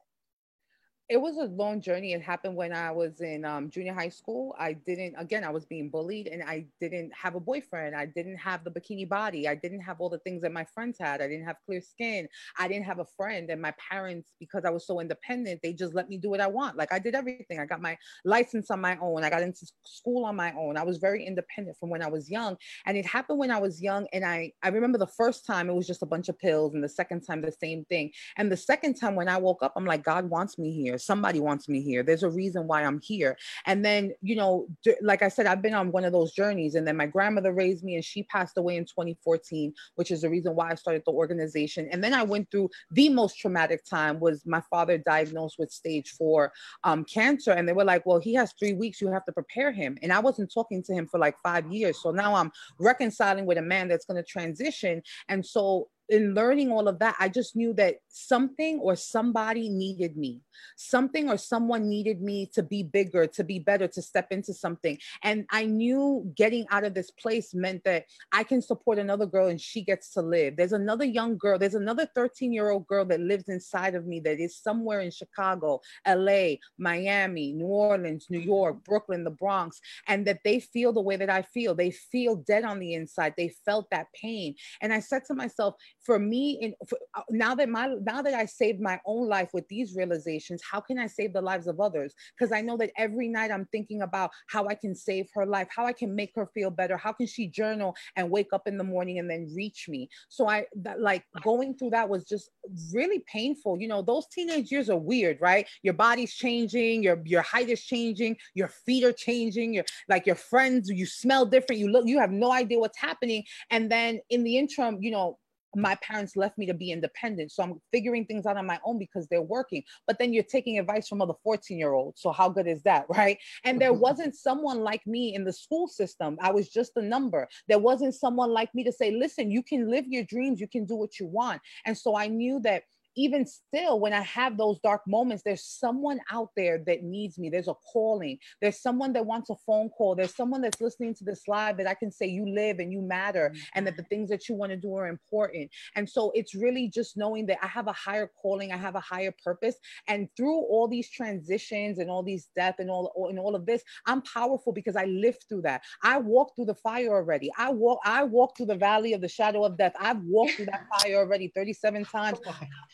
It was a long journey. It happened when I was in junior high school. I was being bullied and I didn't have a boyfriend. I didn't have the bikini body. I didn't have all the things that my friends had. I didn't have clear skin. I didn't have a friend. And my parents, because I was so independent, they just let me do what I want. Like I did everything. I got my license on my own. I got into school on my own. I was very independent from when I was young. And it happened when I was young. And I remember the first time it was just a bunch of pills. And the second time, the same thing. And the second time when I woke up, I'm like, God wants me here. Somebody wants me here. There's a reason why I'm here. And then, like I said, I've been on one of those journeys. And then my grandmother raised me and she passed away in 2014, which is the reason why I started the organization. And then I went through the most traumatic time was my father diagnosed with stage 4 cancer. And they were like, well, he has 3 weeks. You have to prepare him. And I wasn't talking to him for like 5 years. So now I'm reconciling with a man that's going to transition. And so in learning all of that, I just knew that something or somebody needed me. Something or someone needed me to be bigger, to be better, to step into something. And I knew getting out of this place meant that I can support another girl and she gets to live. There's another young girl, there's another 13-year-old girl that lives inside of me that is somewhere in Chicago, LA, Miami, New Orleans, New York, Brooklyn, the Bronx, and that they feel the way that I feel. They feel dead on the inside. They felt that pain. And I said to myself, for me, now that I saved my own life with these realizations, how can I save the lives of others? Because I know that every night I'm thinking about how I can save her life, how I can make her feel better, how can she journal and wake up in the morning and then reach me. So going through that was just really painful. Those teenage years are weird, right? Your body's changing, your height is changing, your feet are changing, your friends, you smell different, you have no idea what's happening. And then in the interim, my parents left me to be independent. So I'm figuring things out on my own because they're working. But then you're taking advice from other 14-year-olds. So how good is that, right? And there wasn't someone like me in the school system. I was just a number. There wasn't someone like me to say, listen, you can live your dreams. You can do what you want. And so I knew that even still, when I have those dark moments, there's someone out there that needs me. There's a calling. There's someone that wants a phone call. There's someone that's listening to this live that I can say you live and you matter and that the things that you want to do are important. And so it's really just knowing that I have a higher calling. I have a higher purpose. And through all these transitions and all these death and all of this, I'm powerful because I lived through that. I walked through the fire already. I walked through the valley of the shadow of death. I've walked through that fire already 37 times.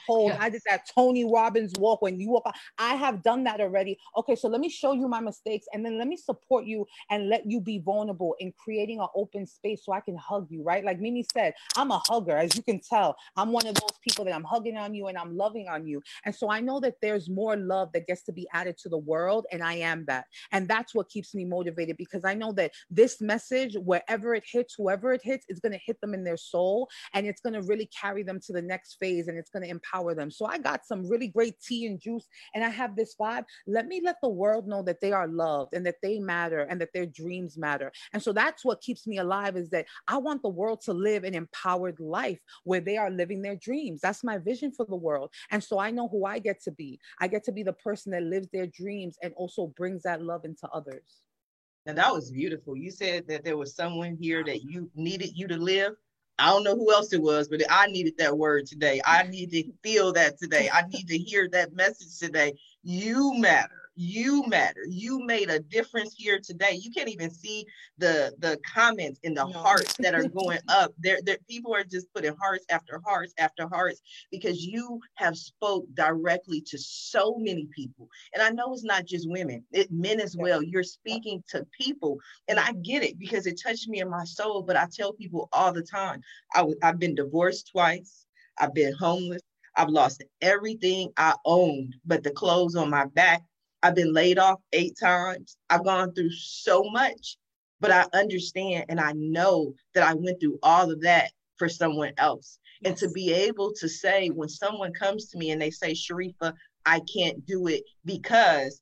pose. I did that Tony Robbins walk when you walk out. I have done that already. Okay, so let me show you my mistakes, and then let me support you and let you be vulnerable in creating an open space so I can hug you, right? Like Mimi said, I'm a hugger. As you can tell, I'm one of those people that I'm hugging on you and I'm loving on you. And so I know that there's more love that gets to be added to the world, and I am that. And that's what keeps me motivated, because I know that this message, wherever it hits, whoever it hits, is going to hit them in their soul, and it's going to really carry them to the next phase, and it's going to empower them. So I got some really great tea and juice, and I have this vibe. Let me let the world know that they are loved and that they matter and that their dreams matter. And so that's what keeps me alive, is that I want the world to live an empowered life where they are living their dreams. That's my vision for the world. And so I know who I get to be. I get to be the person that lives their dreams and also brings that love into others. Now that was beautiful. You said that there was someone here that you needed you to live. I don't know who else it was, but I needed that word today. I need to feel that today. I need to hear that message today. You matter. You matter. You made a difference here today. You can't even see the comments in the hearts that are going up. There, people are just putting hearts after hearts after hearts, because you have spoke directly to so many people. And I know it's not just women, men as well. You're speaking to people, and I get it because it touched me in my soul. But I tell people all the time, I've been divorced twice. I've been homeless. I've lost everything I owned but the clothes on my back. I've been laid off 8 times. I've gone through so much, but I understand and I know that I went through all of that for someone else. Yes. And to be able to say, when someone comes to me and they say, Sharifa, I can't do it because,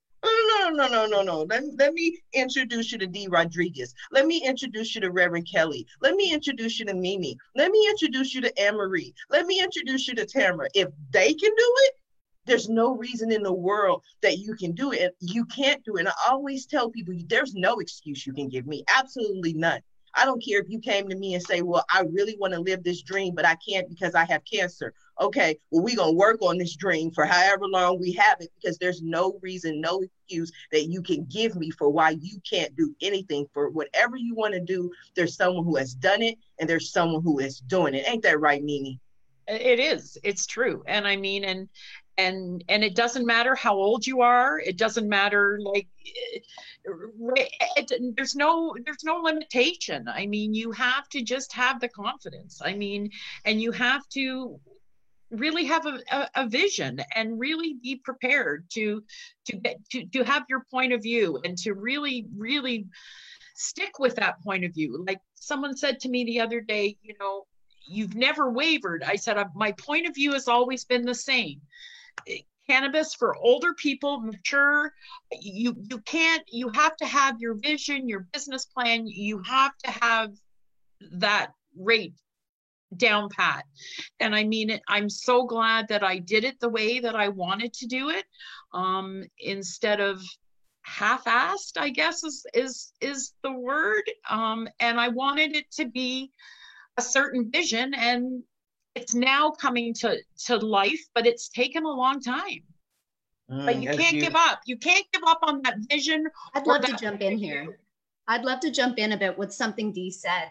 no. Let me introduce you to Dee Rodriguez. Let me introduce you to Reverend Kelly. Let me introduce you to Mimi. Let me introduce you to Anne-Marie. Let me introduce you to Tamara. If they can do it, there's no reason in the world that you can do it. You can't do it. And I always tell people, there's no excuse you can give me. Absolutely none. I don't care if you came to me and say, well, I really want to live this dream, but I can't because I have cancer. Okay, well, we're going to work on this dream for however long we have it, because there's no reason, no excuse that you can give me for why you can't do anything. For whatever you want to do, there's someone who has done it and there's someone who is doing it. Ain't that right, Mimi? It is. It's true. And I mean, and it doesn't matter how old you are. It doesn't matter, like, there's no limitation. I mean, you have to just have the confidence. I mean, and you have to really have a vision and really be prepared to have your point of view and to really stick with that point of view. Like someone said to me the other day, you know, you've never wavered. I said, my point of view has always been the same. Cannabis for older people, mature, you have to have your vision, your business plan. You have to have that rate down pat. And I mean it, I'm so glad that I did it the way that I wanted to do it, instead of half-assed, I guess is the word. And I wanted it to be a certain vision, and it's now coming to life, but it's taken a long time. But you can't give up. You can't give up on that vision. I'd love to jump in here. I'd love to jump in a bit with something Dee said.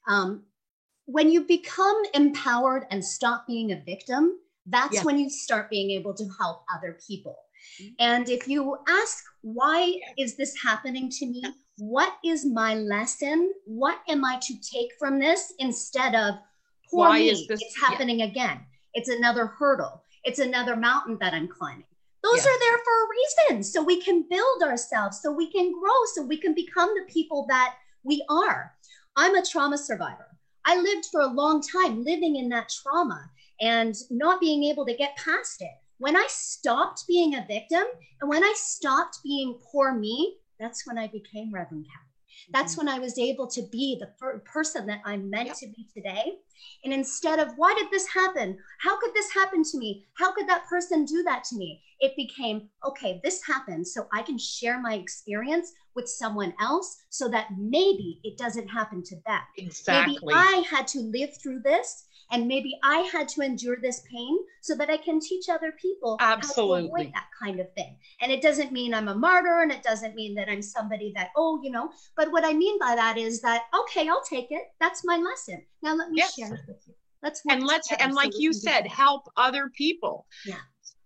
When you become empowered and stop being a victim, that's when you start being able to help other people. And if you ask, why is this happening to me? What is my lesson? What am I to take from this, instead of, poor me, it's happening again. It's another hurdle. It's another mountain that I'm climbing. Those are there for a reason, so we can build ourselves, so we can grow, so we can become the people that we are. I'm a trauma survivor. I lived for a long time living in that trauma and not being able to get past it. When I stopped being a victim and when I stopped being poor me, that's when I became Reverend Kelly. That's when I was able to be the person that I'm meant to be today. And instead of, why did this happen? How could this happen to me? How could that person do that to me? It became, okay, this happened, so I can share my experience with someone else so that maybe it doesn't happen to them. Exactly. Maybe I had to live through this, and maybe I had to endure this pain so that I can teach other people how to avoid that kind of thing. And it doesn't mean I'm a martyr, and it doesn't mean that I'm somebody that, but what I mean by that is that, okay, I'll take it. That's my lesson. Now let me share it with you. and like you said, help other people. Yeah.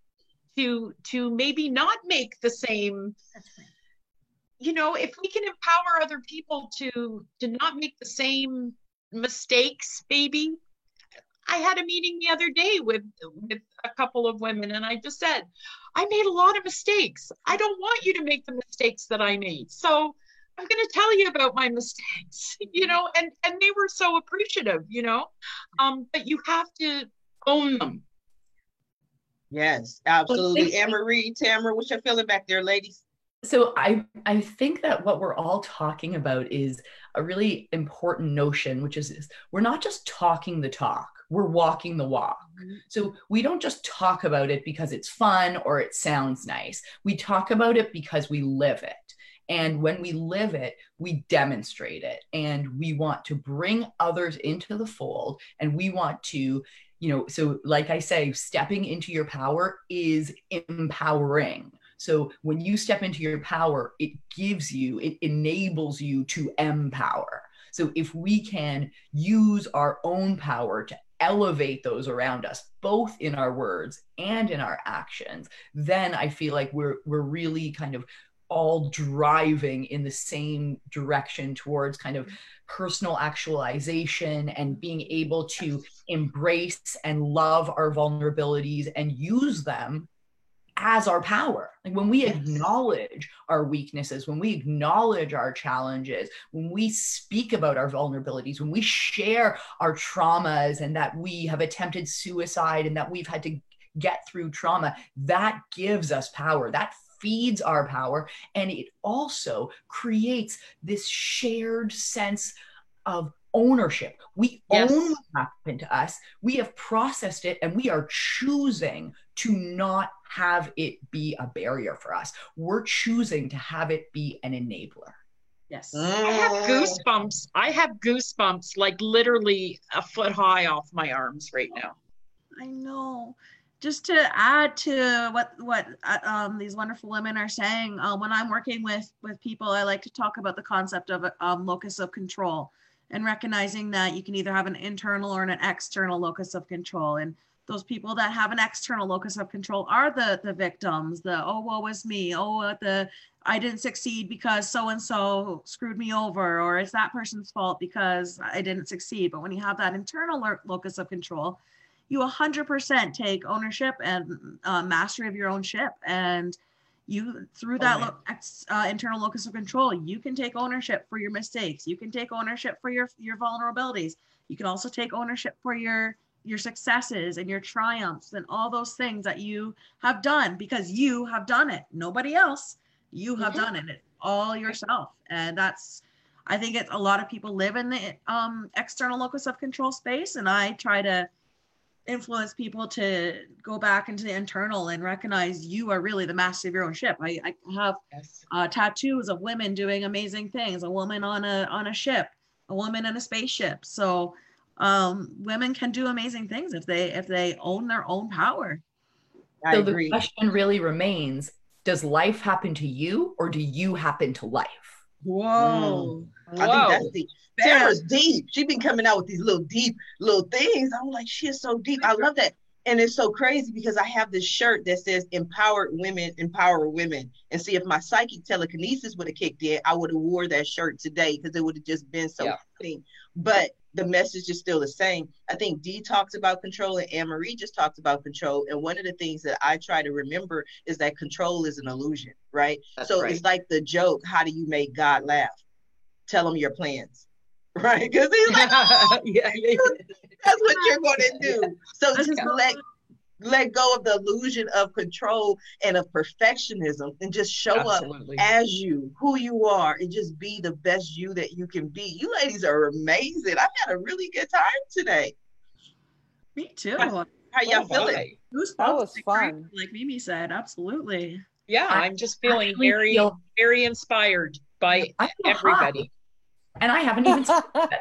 To maybe not make the same. That's right. You know, if we can empower other people to not make the same mistakes, maybe. I had a meeting the other day with a couple of women, and I just said, I made a lot of mistakes. I don't want you to make the mistakes that I made. So I'm going to tell you about my mistakes, you know, and they were so appreciative, you know, but you have to own them. Yes, absolutely. Anne-Marie, Tamara, what's your feeling back there, ladies? So I think that what we're all talking about is a really important notion, which is we're not just talking the talk, we're walking the walk. So we don't just talk about it because it's fun or it sounds nice. We talk about it because we live it. And when we live it, we demonstrate it. And we want to bring others into the fold. And we want to, you know, so like I say, stepping into your power is empowering. So when you step into your power, it enables you to empower. So if we can use our own power to elevate those around us, both in our words and in our actions, then I feel like we're really kind of all driving in the same direction towards kind of personal actualization and being able to embrace and love our vulnerabilities and use them as our power. Like when we acknowledge our weaknesses, when we acknowledge our challenges, when we speak about our vulnerabilities, when we share our traumas and that we have attempted suicide and that we've had to get through trauma, that gives us power. That feeds our power. And it also creates this shared sense of ownership. We own what happened to us. We have processed it and we are choosing to not have it be a barrier for us. We're choosing to have it be an enabler. Yes. I have goosebumps. I have goosebumps like literally a foot high off my arms right now. I know. Just to add to what these wonderful women are saying, when I'm working with people, I like to talk about the concept of locus of control and recognizing that you can either have an internal or an external locus of control. And those people that have an external locus of control are the victims, oh, woe is me, I didn't succeed because so-and-so screwed me over, or it's that person's fault because I didn't succeed. But when you have that internal locus of control, you 100% take ownership and mastery of your own ship. And you, through that internal locus of control, you can take ownership for your mistakes. You can take ownership for your vulnerabilities. You can also take ownership for your successes and your triumphs and all those things that you have done, because you have done it. Nobody else. You have done it all yourself. And that's, I think a lot of people live in the external locus of control space. And I try to influence people to go back into the internal and recognize you are really the master of your own ship. I have tattoos of women doing amazing things, a woman on a ship, a woman in a spaceship. So women can do amazing things if they own their own power. I agree. The question really remains, does life happen to you or do you happen to life? Whoa. I think that's deep. Sarah's deep. She's been coming out with these deep little things. I'm like, she is so deep. I love that. And it's so crazy because I have this shirt that says empowered women, empower women. And see, if my psychic telekinesis would have kicked in, I would have wore that shirt today because it would have just been so funny. But the message is still the same. I think Dee talks about control and Anne-Marie just talked about control. And one of the things that I try to remember is that control is an illusion, right? It's like the joke, how do you make God laugh? Tell him your plans. Right, because he's like, that's what you're going to do. So just let go of the illusion of control and of perfectionism and just show up as you, who you are, and just be the best you that you can be. You ladies are amazing. I've had a really good time today. Me too. How y'all feeling? That was fun. Like Mimi said, absolutely. Yeah, I'm just feeling very, very inspired by everybody. High. And I haven't even Did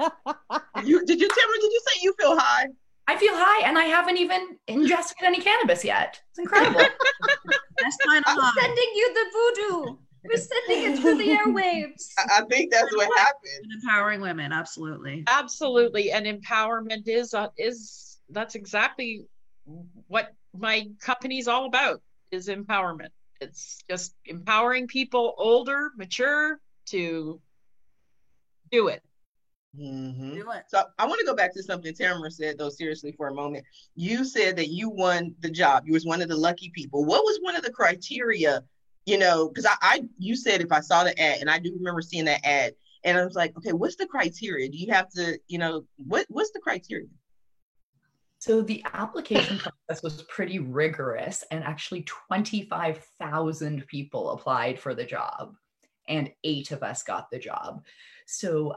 you say you feel high? I feel high and I haven't even ingested any cannabis yet. It's incredible. That's kind of high. Sending you the voodoo. We're sending it through the airwaves. I think that's what happened. And empowering women, absolutely. Absolutely. And empowerment is that's exactly what my company's all about, is empowerment. It's just empowering people, older, mature, to do it. Mm-hmm. So I want to go back to something Tamara said, though, seriously, for a moment. You said that you won the job. You was one of the lucky people. What was one of the criteria, because you said if I saw the ad, and I do remember seeing that ad, and I was like, okay, what's the criteria? Do you have to, what's the criteria? So the application process was pretty rigorous, and actually 25,000 people applied for the job, and 8 of us got the job. So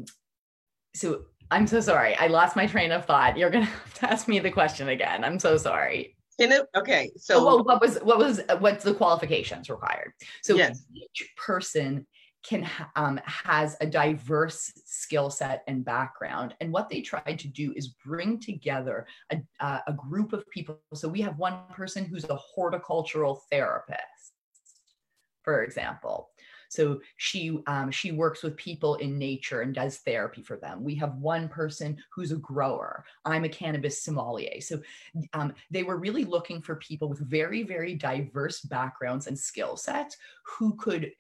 I'm so sorry. I lost my train of thought. You're gonna have to ask me the question again. I'm so sorry. Okay. So what's the qualifications required? So yes. Each person has a diverse skill set and background. And what they tried to do is bring together a group of people. So we have one person who's a horticultural therapist, for example. So she works with people in nature and does therapy for them. We have one person who's a grower. I'm a cannabis sommelier. So they were really looking for people with very, very diverse backgrounds and skill sets who could,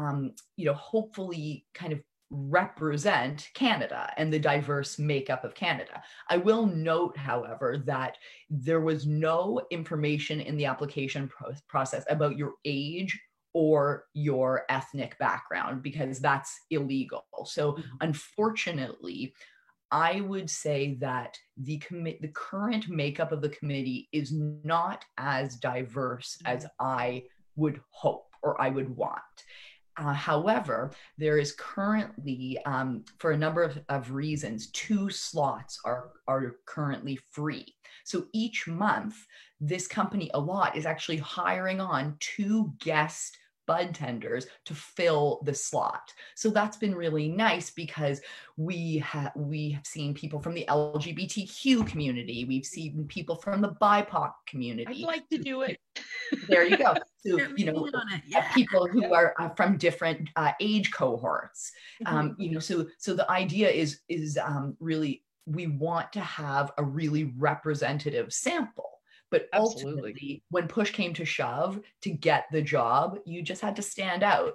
hopefully kind of represent Canada and the diverse makeup of Canada. I will note, however, that there was no information in the application process about your age or your ethnic background, because that's illegal. So unfortunately, I would say that the current makeup of the committee is not as diverse as I would hope or I would want. However, there is currently, for a number of reasons, 2 slots are currently free. So each month, this company Allot is actually hiring on 2 guest bud tenders to fill the slot. So that's been really nice, because we have seen people from the LGBTQ community. We've seen people from the BIPOC community. I'd like to do it. There you go. So, people who are from different age cohorts. So the idea is really, we want to have a really representative sample. But ultimately, when push came to shove to get the job, you just had to stand out.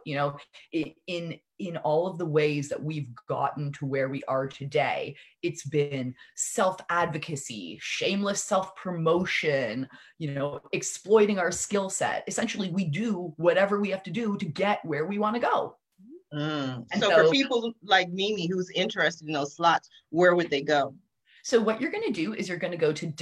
In all of the ways that we've gotten to where we are today, it's been self-advocacy, shameless self-promotion, exploiting our skill set. Essentially, we do whatever we have to do to get where we want to go. And so for people like Mimi who's interested in those slots, where would they go? So what you're going to do is you're going to go to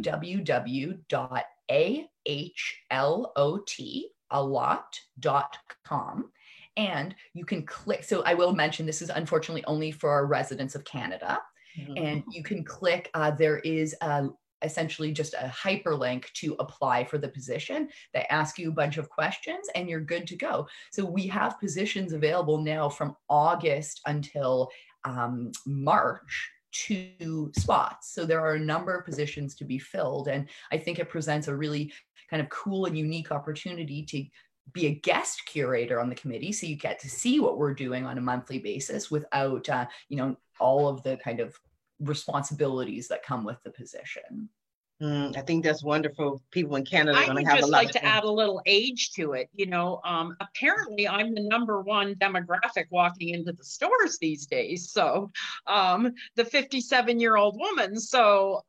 www.allot.com, and you can click. So I will mention this is unfortunately only for our residents of Canada. And you can click, there is essentially just a hyperlink to apply for the position. They ask you a bunch of questions and you're good to go. So we have positions available now from August until March, 2 spots. So there are a number of positions to be filled. And I think it presents a really kind of cool and unique opportunity to be a guest curator on the committee. So you get to see what we're doing on a monthly basis without, all of the kind of responsibilities that come with the position. I think that's wonderful. People in Canada are going to have a lot. I would just like to add a little age to it. Apparently I'm the #1 demographic walking into the stores these days. So the 57-year-old woman. So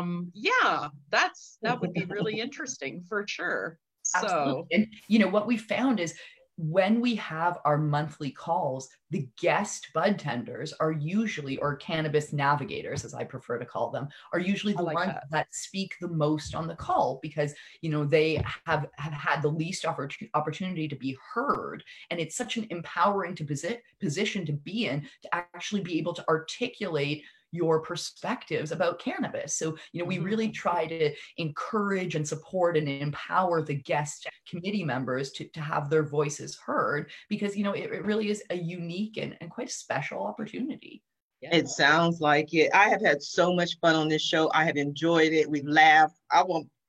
that would be really interesting for sure. Absolutely. And what we found is when we have our monthly calls, the guest bud tenders are usually, or cannabis navigators, as I prefer to call them, are usually the ones that speak the most on the call, because, they have had the least opportunity to be heard. And it's such an empowering position to be in, to actually be able to articulate your perspectives about cannabis. So, we really try to encourage and support and empower the guest committee members to have their voices heard, because, it really is a unique and quite a special opportunity. It sounds like it. I have had so much fun on this show. I have enjoyed it. We've laughed. I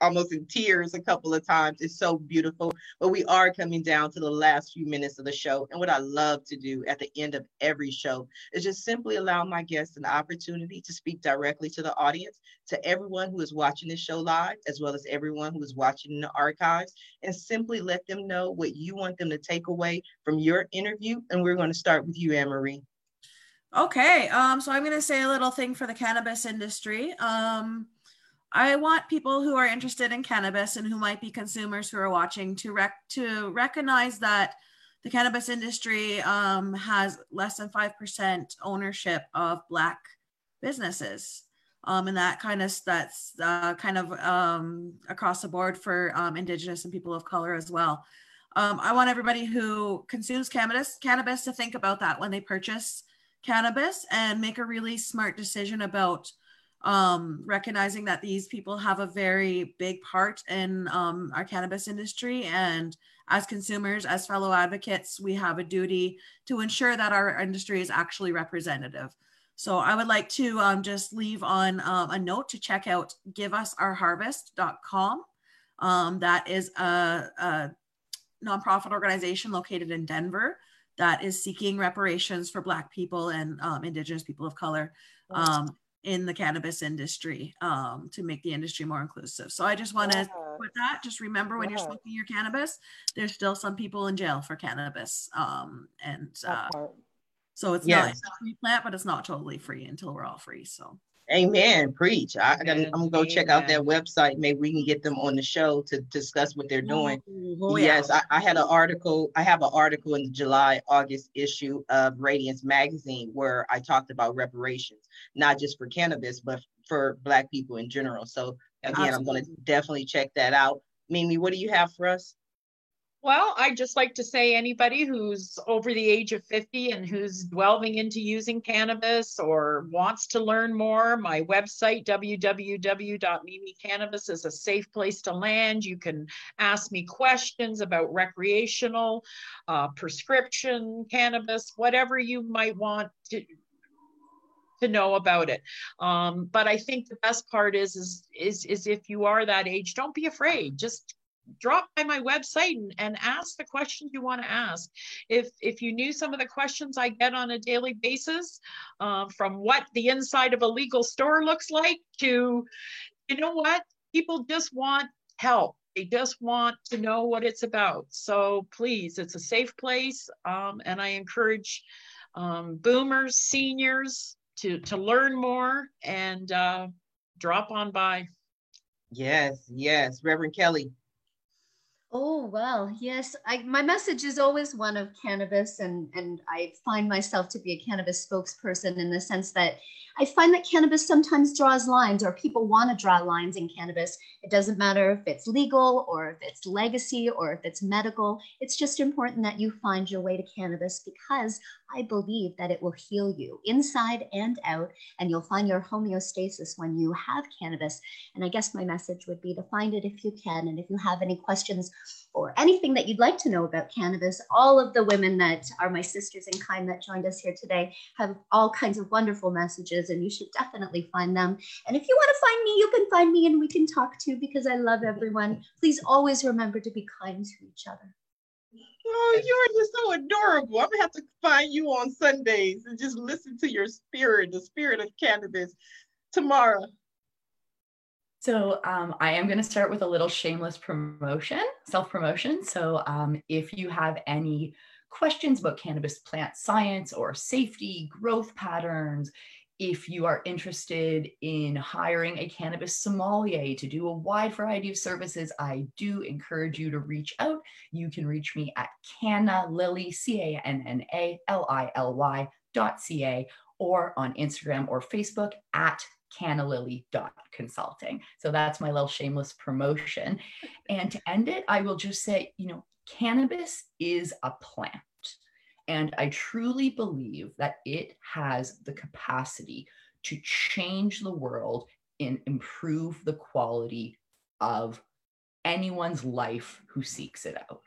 almost in tears a couple of times. It's so beautiful. But we are coming down to the last few minutes of the show. And what I love to do at the end of every show is just simply allow my guests an opportunity to speak directly to the audience, to everyone who is watching this show live, as well as everyone who is watching in the archives, and simply let them know what you want them to take away from your interview. And we're going to start with you, Anne-Marie. Okay, so I'm going to say a little thing for the cannabis industry. I want people who are interested in cannabis and who might be consumers who are watching to recognize that the cannabis industry has less than 5% ownership of Black businesses. And that's kind of across the board for Indigenous and people of color as well. I want everybody who consumes cannabis to think about that when they purchase cannabis and make a really smart decision about recognizing that these people have a very big part in our cannabis industry. And as consumers, as fellow advocates, we have a duty to ensure that our industry is actually representative. So I would like to just leave on a note to check out giveUsOurHarvest.com. That is a nonprofit organization located in Denver that is seeking reparations for Black people and Indigenous people of color in the cannabis industry to make the industry more inclusive. So I just want to put that, just remember when you're smoking your cannabis, there's still some people in jail for cannabis. So it's not a free plant, but it's not totally free until we're all free. So. Amen. Preach. I'm gonna go check out their website. Maybe we can get them on the show to discuss what they're doing. Yes, I have an article in the July-August issue of Radiance magazine where I talked about reparations, not just for cannabis, but for Black people in general. So again, I'm going to definitely check that out. Mimi, what do you have for us? Well, I'd just like to say anybody who's over the age of 50 and who's delving into using cannabis or wants to learn more, my website, www.mimicannabis, is a safe place to land. You can ask me questions about recreational, prescription cannabis, whatever you might want to know about it. But I think the best part is if you are that age, don't be afraid. Just drop by my website and ask the questions you want to ask. If you knew some of the questions I get on a daily basis, from what the inside of a legal store looks like to, you know what, people just want help. They just want to know what it's about. So please, it's a safe place. And I encourage boomers, seniors to learn more and drop on by. Yes. Reverend Kelly. Oh, well, yes. My message is always one of cannabis, and I find myself to be a cannabis spokesperson in the sense that I find that cannabis sometimes draws lines, or people want to draw lines in cannabis. It doesn't matter if it's legal or if it's legacy or if it's medical. It's just important that you find your way to cannabis, because I believe that it will heal you inside and out, and you'll find your homeostasis when you have cannabis. And I guess my message would be to find it if you can. And if you have any questions or anything that you'd like to know about cannabis, all of the women that are my sisters in kind that joined us here today have all kinds of wonderful messages, and you should definitely find them. And if you want to find me, you can find me and we can talk too, because I love everyone. Please always remember to be kind to each other. Oh, you're just so adorable. I'm gonna have to find you on Sundays and just listen to your spirit, the spirit of cannabis. Tamara. So I am going to start with a little shameless self-promotion. So if you have any questions about cannabis plant science or safety, growth patterns, if you are interested in hiring a cannabis sommelier to do a wide variety of services, I do encourage you to reach out. You can reach me at CannaLily, CANNALILY.ca, or on Instagram or Facebook at CannaLily.consulting. So that's my little shameless promotion. And to end it, I will just say, cannabis is a plant. And I truly believe that it has the capacity to change the world and improve the quality of anyone's life who seeks it out.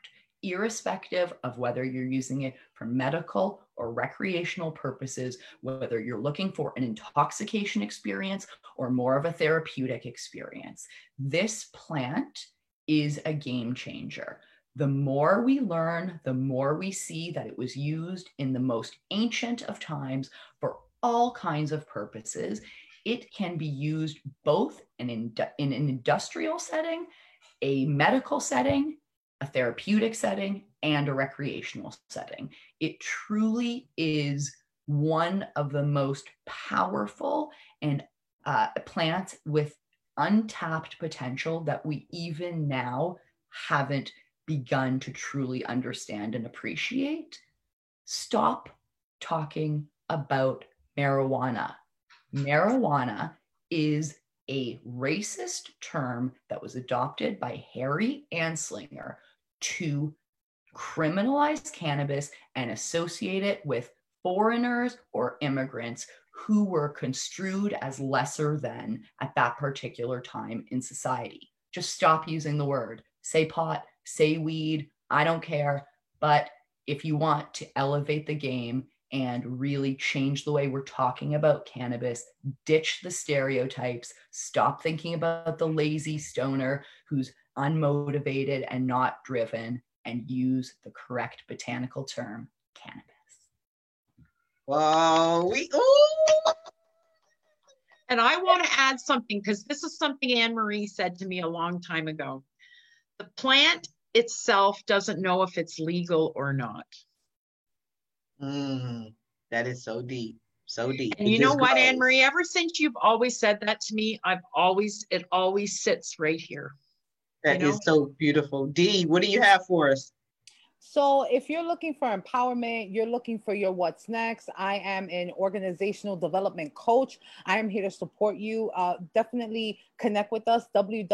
irrespective of whether you're using it for medical or recreational purposes, whether you're looking for an intoxication experience or more of a therapeutic experience. This plant is a game changer. The more we learn, the more we see that it was used in the most ancient of times for all kinds of purposes. It can be used both in an industrial setting, a medical setting, a therapeutic setting, and a recreational setting. It truly is one of the most powerful and plants with untapped potential that we even now haven't begun to truly understand and appreciate. Stop talking about marijuana. Marijuana is a racist term that was adopted by Harry Anslinger to criminalize cannabis and associate it with foreigners or immigrants who were construed as lesser than at that particular time in society. Just stop using the word. Say pot, say weed, I don't care. But if you want to elevate the game and really change the way we're talking about cannabis, ditch the stereotypes, stop thinking about the lazy stoner who's unmotivated and not driven, and use the correct botanical term, cannabis. Wow, And I want to add something, because this is something Anne-Marie said to me a long time ago. The plant itself doesn't know if it's legal or not. That is so deep, so deep. And you know what, Anne-Marie, ever since you've always said that to me, it always sits right here. That is so beautiful. Dee, what do you have for us? So if you're looking for empowerment, you're looking for your what's next, I am an organizational development coach. I am here to support you. Definitely connect with us,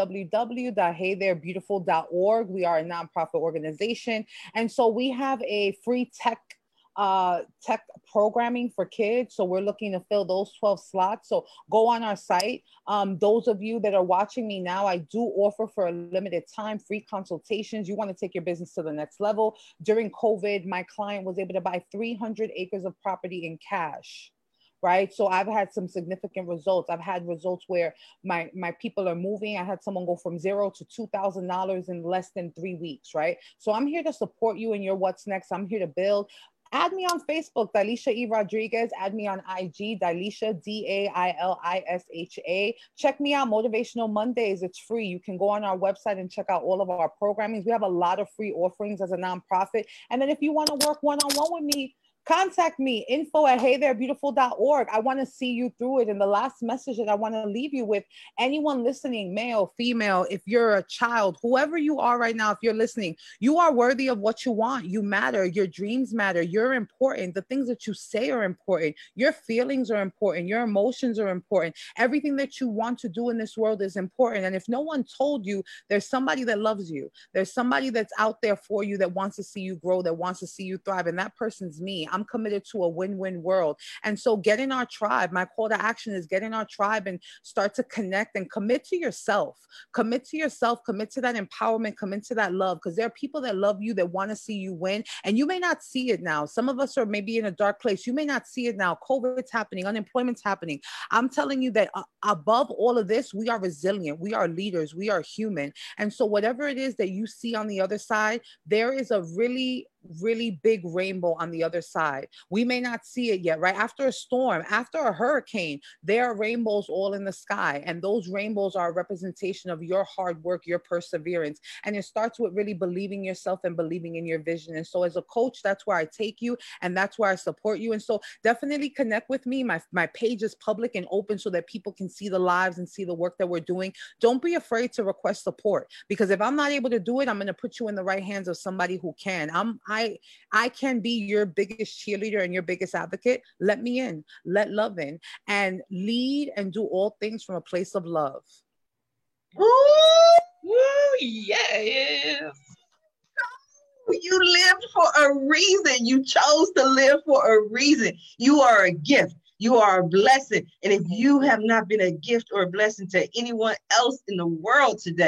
www.heytherebeautiful.org. We are a nonprofit organization. And so we have a free tech programming for kids. So we're looking to fill those 12 slots. So go on our site. Those of you that are watching me now, I do offer for a limited time free consultations. You want to take your business to the next level. During COVID, my client was able to buy 300 acres of property in cash. Right. So I've had some significant results. I've had results where my people are moving. I had someone go from $0 to $2,000 in less than 3 weeks. Right. So I'm here to support you in your what's next. I'm here to build. Add me on Facebook, Dalisha E. Rodriguez. Add me on IG, Dalisha, Dailisha. Check me out, Motivational Mondays. It's free. You can go on our website and check out all of our programming. We have a lot of free offerings as a nonprofit. And then if you want to work one-on-one with me, contact me, info@heytherebeautiful.org. I want to see you through it. And the last message that I want to leave you with, anyone listening, male, female, if you're a child, whoever you are right now, if you're listening, you are worthy of what you want. You matter. Your dreams matter. You're important. The things that you say are important. Your feelings are important. Your emotions are important. Everything that you want to do in this world is important. And if no one told you, there's somebody that loves you. There's somebody that's out there for you that wants to see you grow, that wants to see you thrive. And that person's me. I'm committed to a win-win world. And so get in our tribe. My call to action is get in our tribe and start to connect and commit to yourself. Commit to yourself, commit to that empowerment, commit to that love, because there are people that love you, that want to see you win. And you may not see it now. Some of us are maybe in a dark place. You may not see it now. COVID's happening, unemployment's happening. I'm telling you that above all of this, we are resilient. We are leaders. We are human. And so whatever it is that you see on the other side, there is a really big rainbow on the other side. We may not see it yet, right? After a storm, after a hurricane, there are rainbows all in the sky. And those rainbows are a representation of your hard work, your perseverance. And it starts with really believing yourself and believing in your vision. And so as a coach, that's where I take you and that's where I support you. And so definitely connect with me. My page is public and open so that people can see the lives and see the work that we're doing. Don't be afraid to request support, because if I'm not able to do it, I'm going to put you in the right hands of somebody who can. I can be your biggest cheerleader and your biggest advocate. Let me in, let love in, and lead and do all things from a place of love. Woo, yes. You lived for a reason. You chose to live for a reason. You are a gift. You are a blessing. And if you have not been a gift or a blessing to anyone else in the world today,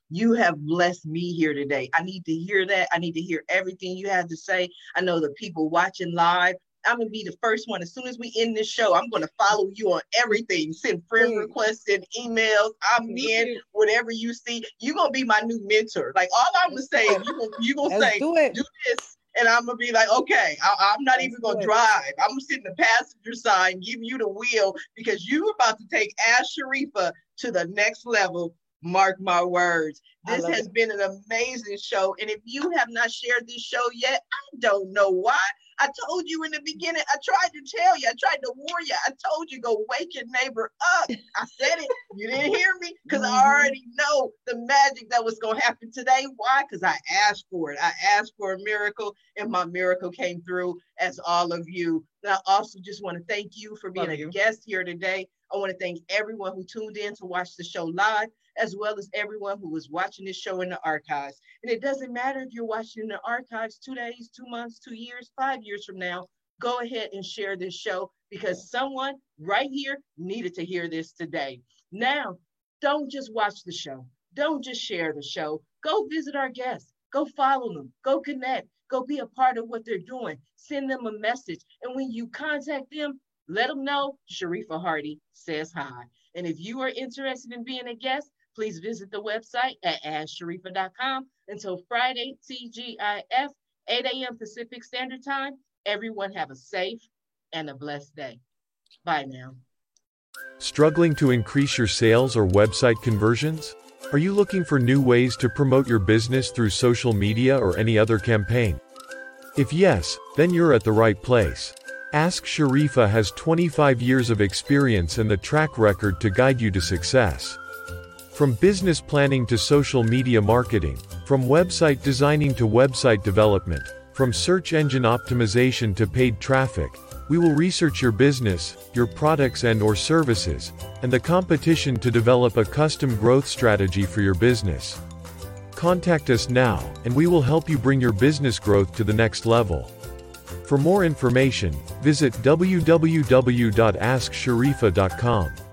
You have blessed me here today. I need to hear that. I need to hear everything you have to say. I know the people watching live, I'm going to be the first one. As soon as we end this show, I'm going to follow you on everything. Send friend requests, send emails. I'm in. Whatever you see, you're going to be my new mentor. Like, all I'm going to say is you're going to say, do this. And I'm going to be like, okay, I'm not even going to drive. I'm going to sit in the passenger side and give you the wheel, because you're about to take Ask Sharifa to the next level. Mark my words. This has been an amazing show. And if you have not shared this show yet, I don't know why. I told you in the beginning, I tried to tell you, I tried to warn you. I told you, go wake your neighbor up. I said it. You didn't hear me, because I already know the magic that was going to happen today. Why? Because I asked for it. I asked for a miracle, and my miracle came through, as all of you. And I also just want to thank you for being a guest here today. I want to thank everyone who tuned in to watch the show live, as well as everyone who was watching this show in the archives. And it doesn't matter if you're watching in the archives 2 days, 2 months, 2 years, 5 years from now, go ahead and share this show, because someone right here needed to hear this today. Now, don't just watch the show. Don't just share the show. Go visit our guests. Go follow them. Go connect. Go be a part of what they're doing. Send them a message. And when you contact them, let them know Sharifa Hardy says hi. And if you are interested in being a guest, please visit the website at AskSharifa.com. Until Friday, TGIF, 8 a.m. Pacific Standard Time, everyone have a safe and a blessed day. Bye now. Struggling to increase your sales or website conversions? Are you looking for new ways to promote your business through social media or any other campaign? If yes, then you're at the right place. Ask Sharifa has 25 years of experience and the track record to guide you to success. From business planning to social media marketing, from website designing to website development, from search engine optimization to paid traffic, we will research your business, your products and/or services, and the competition to develop a custom growth strategy for your business. Contact us now, and we will help you bring your business growth to the next level. For more information, visit www.asksharifa.com.